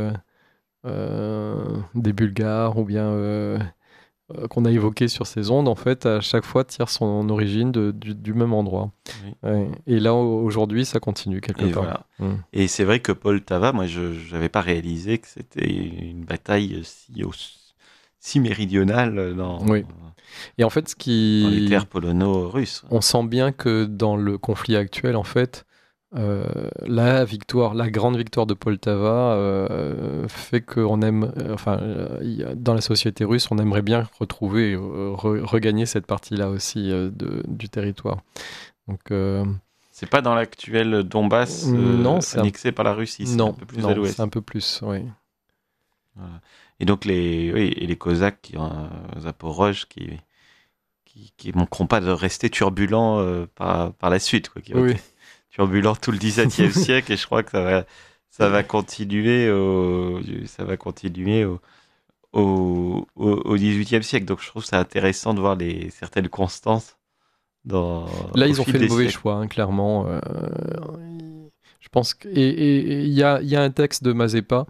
des Bulgares, ou bien... qu'on a évoqué sur ces ondes, en fait, à chaque fois tire son origine du même endroit. Oui. Et là, aujourd'hui, ça continue quelque part. Voilà. Et c'est vrai que Poltava, moi, je n'avais pas réalisé que c'était une bataille si méridionale dans Et en fait, dans les terres polono-russes. On sent bien que dans le conflit actuel, en fait, la grande victoire de Poltava fait qu'on aime, dans la société russe, on aimerait bien retrouver, regagner cette partie-là aussi du territoire. Donc, c'est pas dans l'actuel Donbass annexé par la Russie, c'est un peu plus à l'ouest. C'est un peu plus, oui. Voilà. Et donc les Cosaques qui ont Zaporoge qui manqueront pas de rester turbulents par la suite, quoi. Turbulent tout le XVIIe siècle, et je crois que ça va continuer au XVIIIe siècle. Donc je trouve ça intéressant de voir certaines constantes. Là, ils ont fait le mauvais choix, clairement. Je pense il y a un texte de Mazepa.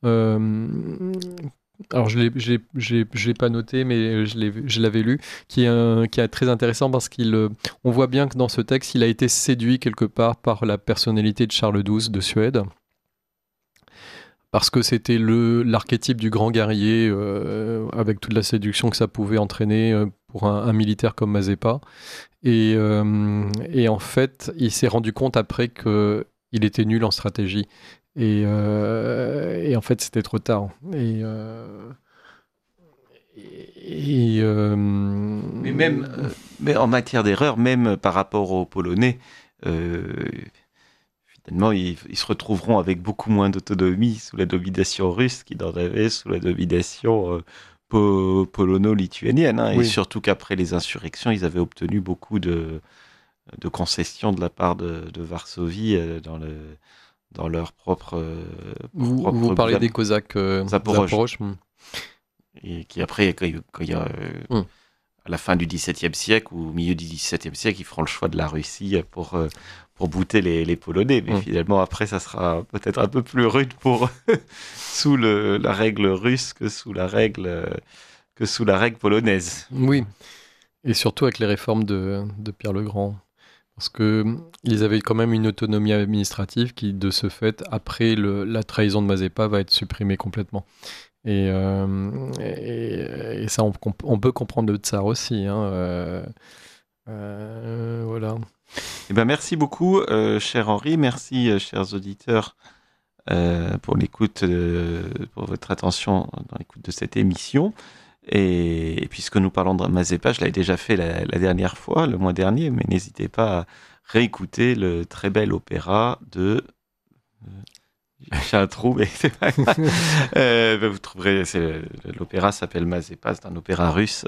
Alors je l'ai pas noté, mais je l'avais lu, qui est très intéressant parce on voit bien que dans ce texte, il a été séduit quelque part par la personnalité de Charles XII de Suède, parce que c'était l'archétype du grand guerrier, avec toute la séduction que ça pouvait entraîner pour un militaire comme Mazepa. Et en fait, il s'est rendu compte après qu'il était nul en stratégie. Et en fait, c'était trop tard. Mais en matière d'erreur, même par rapport aux Polonais, Finalement, ils se retrouveront avec beaucoup moins d'autonomie sous la domination russe qu'ils n'en avaient sous la domination polono-lituanienne. Et surtout qu'après les insurrections, ils avaient obtenu beaucoup de concessions de la part de Varsovie dans leur propre... Vous parlez des Cosaques Zaporoche. Et qui après, quand il y a... à la fin du XVIIe siècle ou au milieu du XVIIe siècle, ils feront le choix de la Russie pour bouter les Polonais. Mais finalement, après, ça sera peut-être un peu plus rude sous la règle russe que sous la règle polonaise. Oui, et surtout avec les réformes de Pierre le Grand. Parce qu'ils avaient quand même une autonomie administrative qui, de ce fait, après la trahison de Mazeppa, va être supprimée complètement. Et ça, on peut comprendre le tsar aussi. Voilà. Eh ben, merci beaucoup, cher Henri. Merci, chers auditeurs, pour l'écoute, pour votre attention dans l'écoute de cette émission. Et puisque nous parlons de Mazeppa, je l'avais déjà fait la dernière fois, le mois dernier, mais n'hésitez pas à réécouter le très bel opéra de... J'ai un trou, mais c'est pas grave. Vous trouverez, l'opéra s'appelle Mazeppa, c'est un opéra russe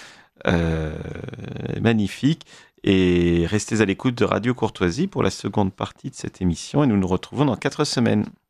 magnifique. Et restez à l'écoute de Radio Courtoisie pour la seconde partie de cette émission et nous nous retrouvons dans 4 semaines.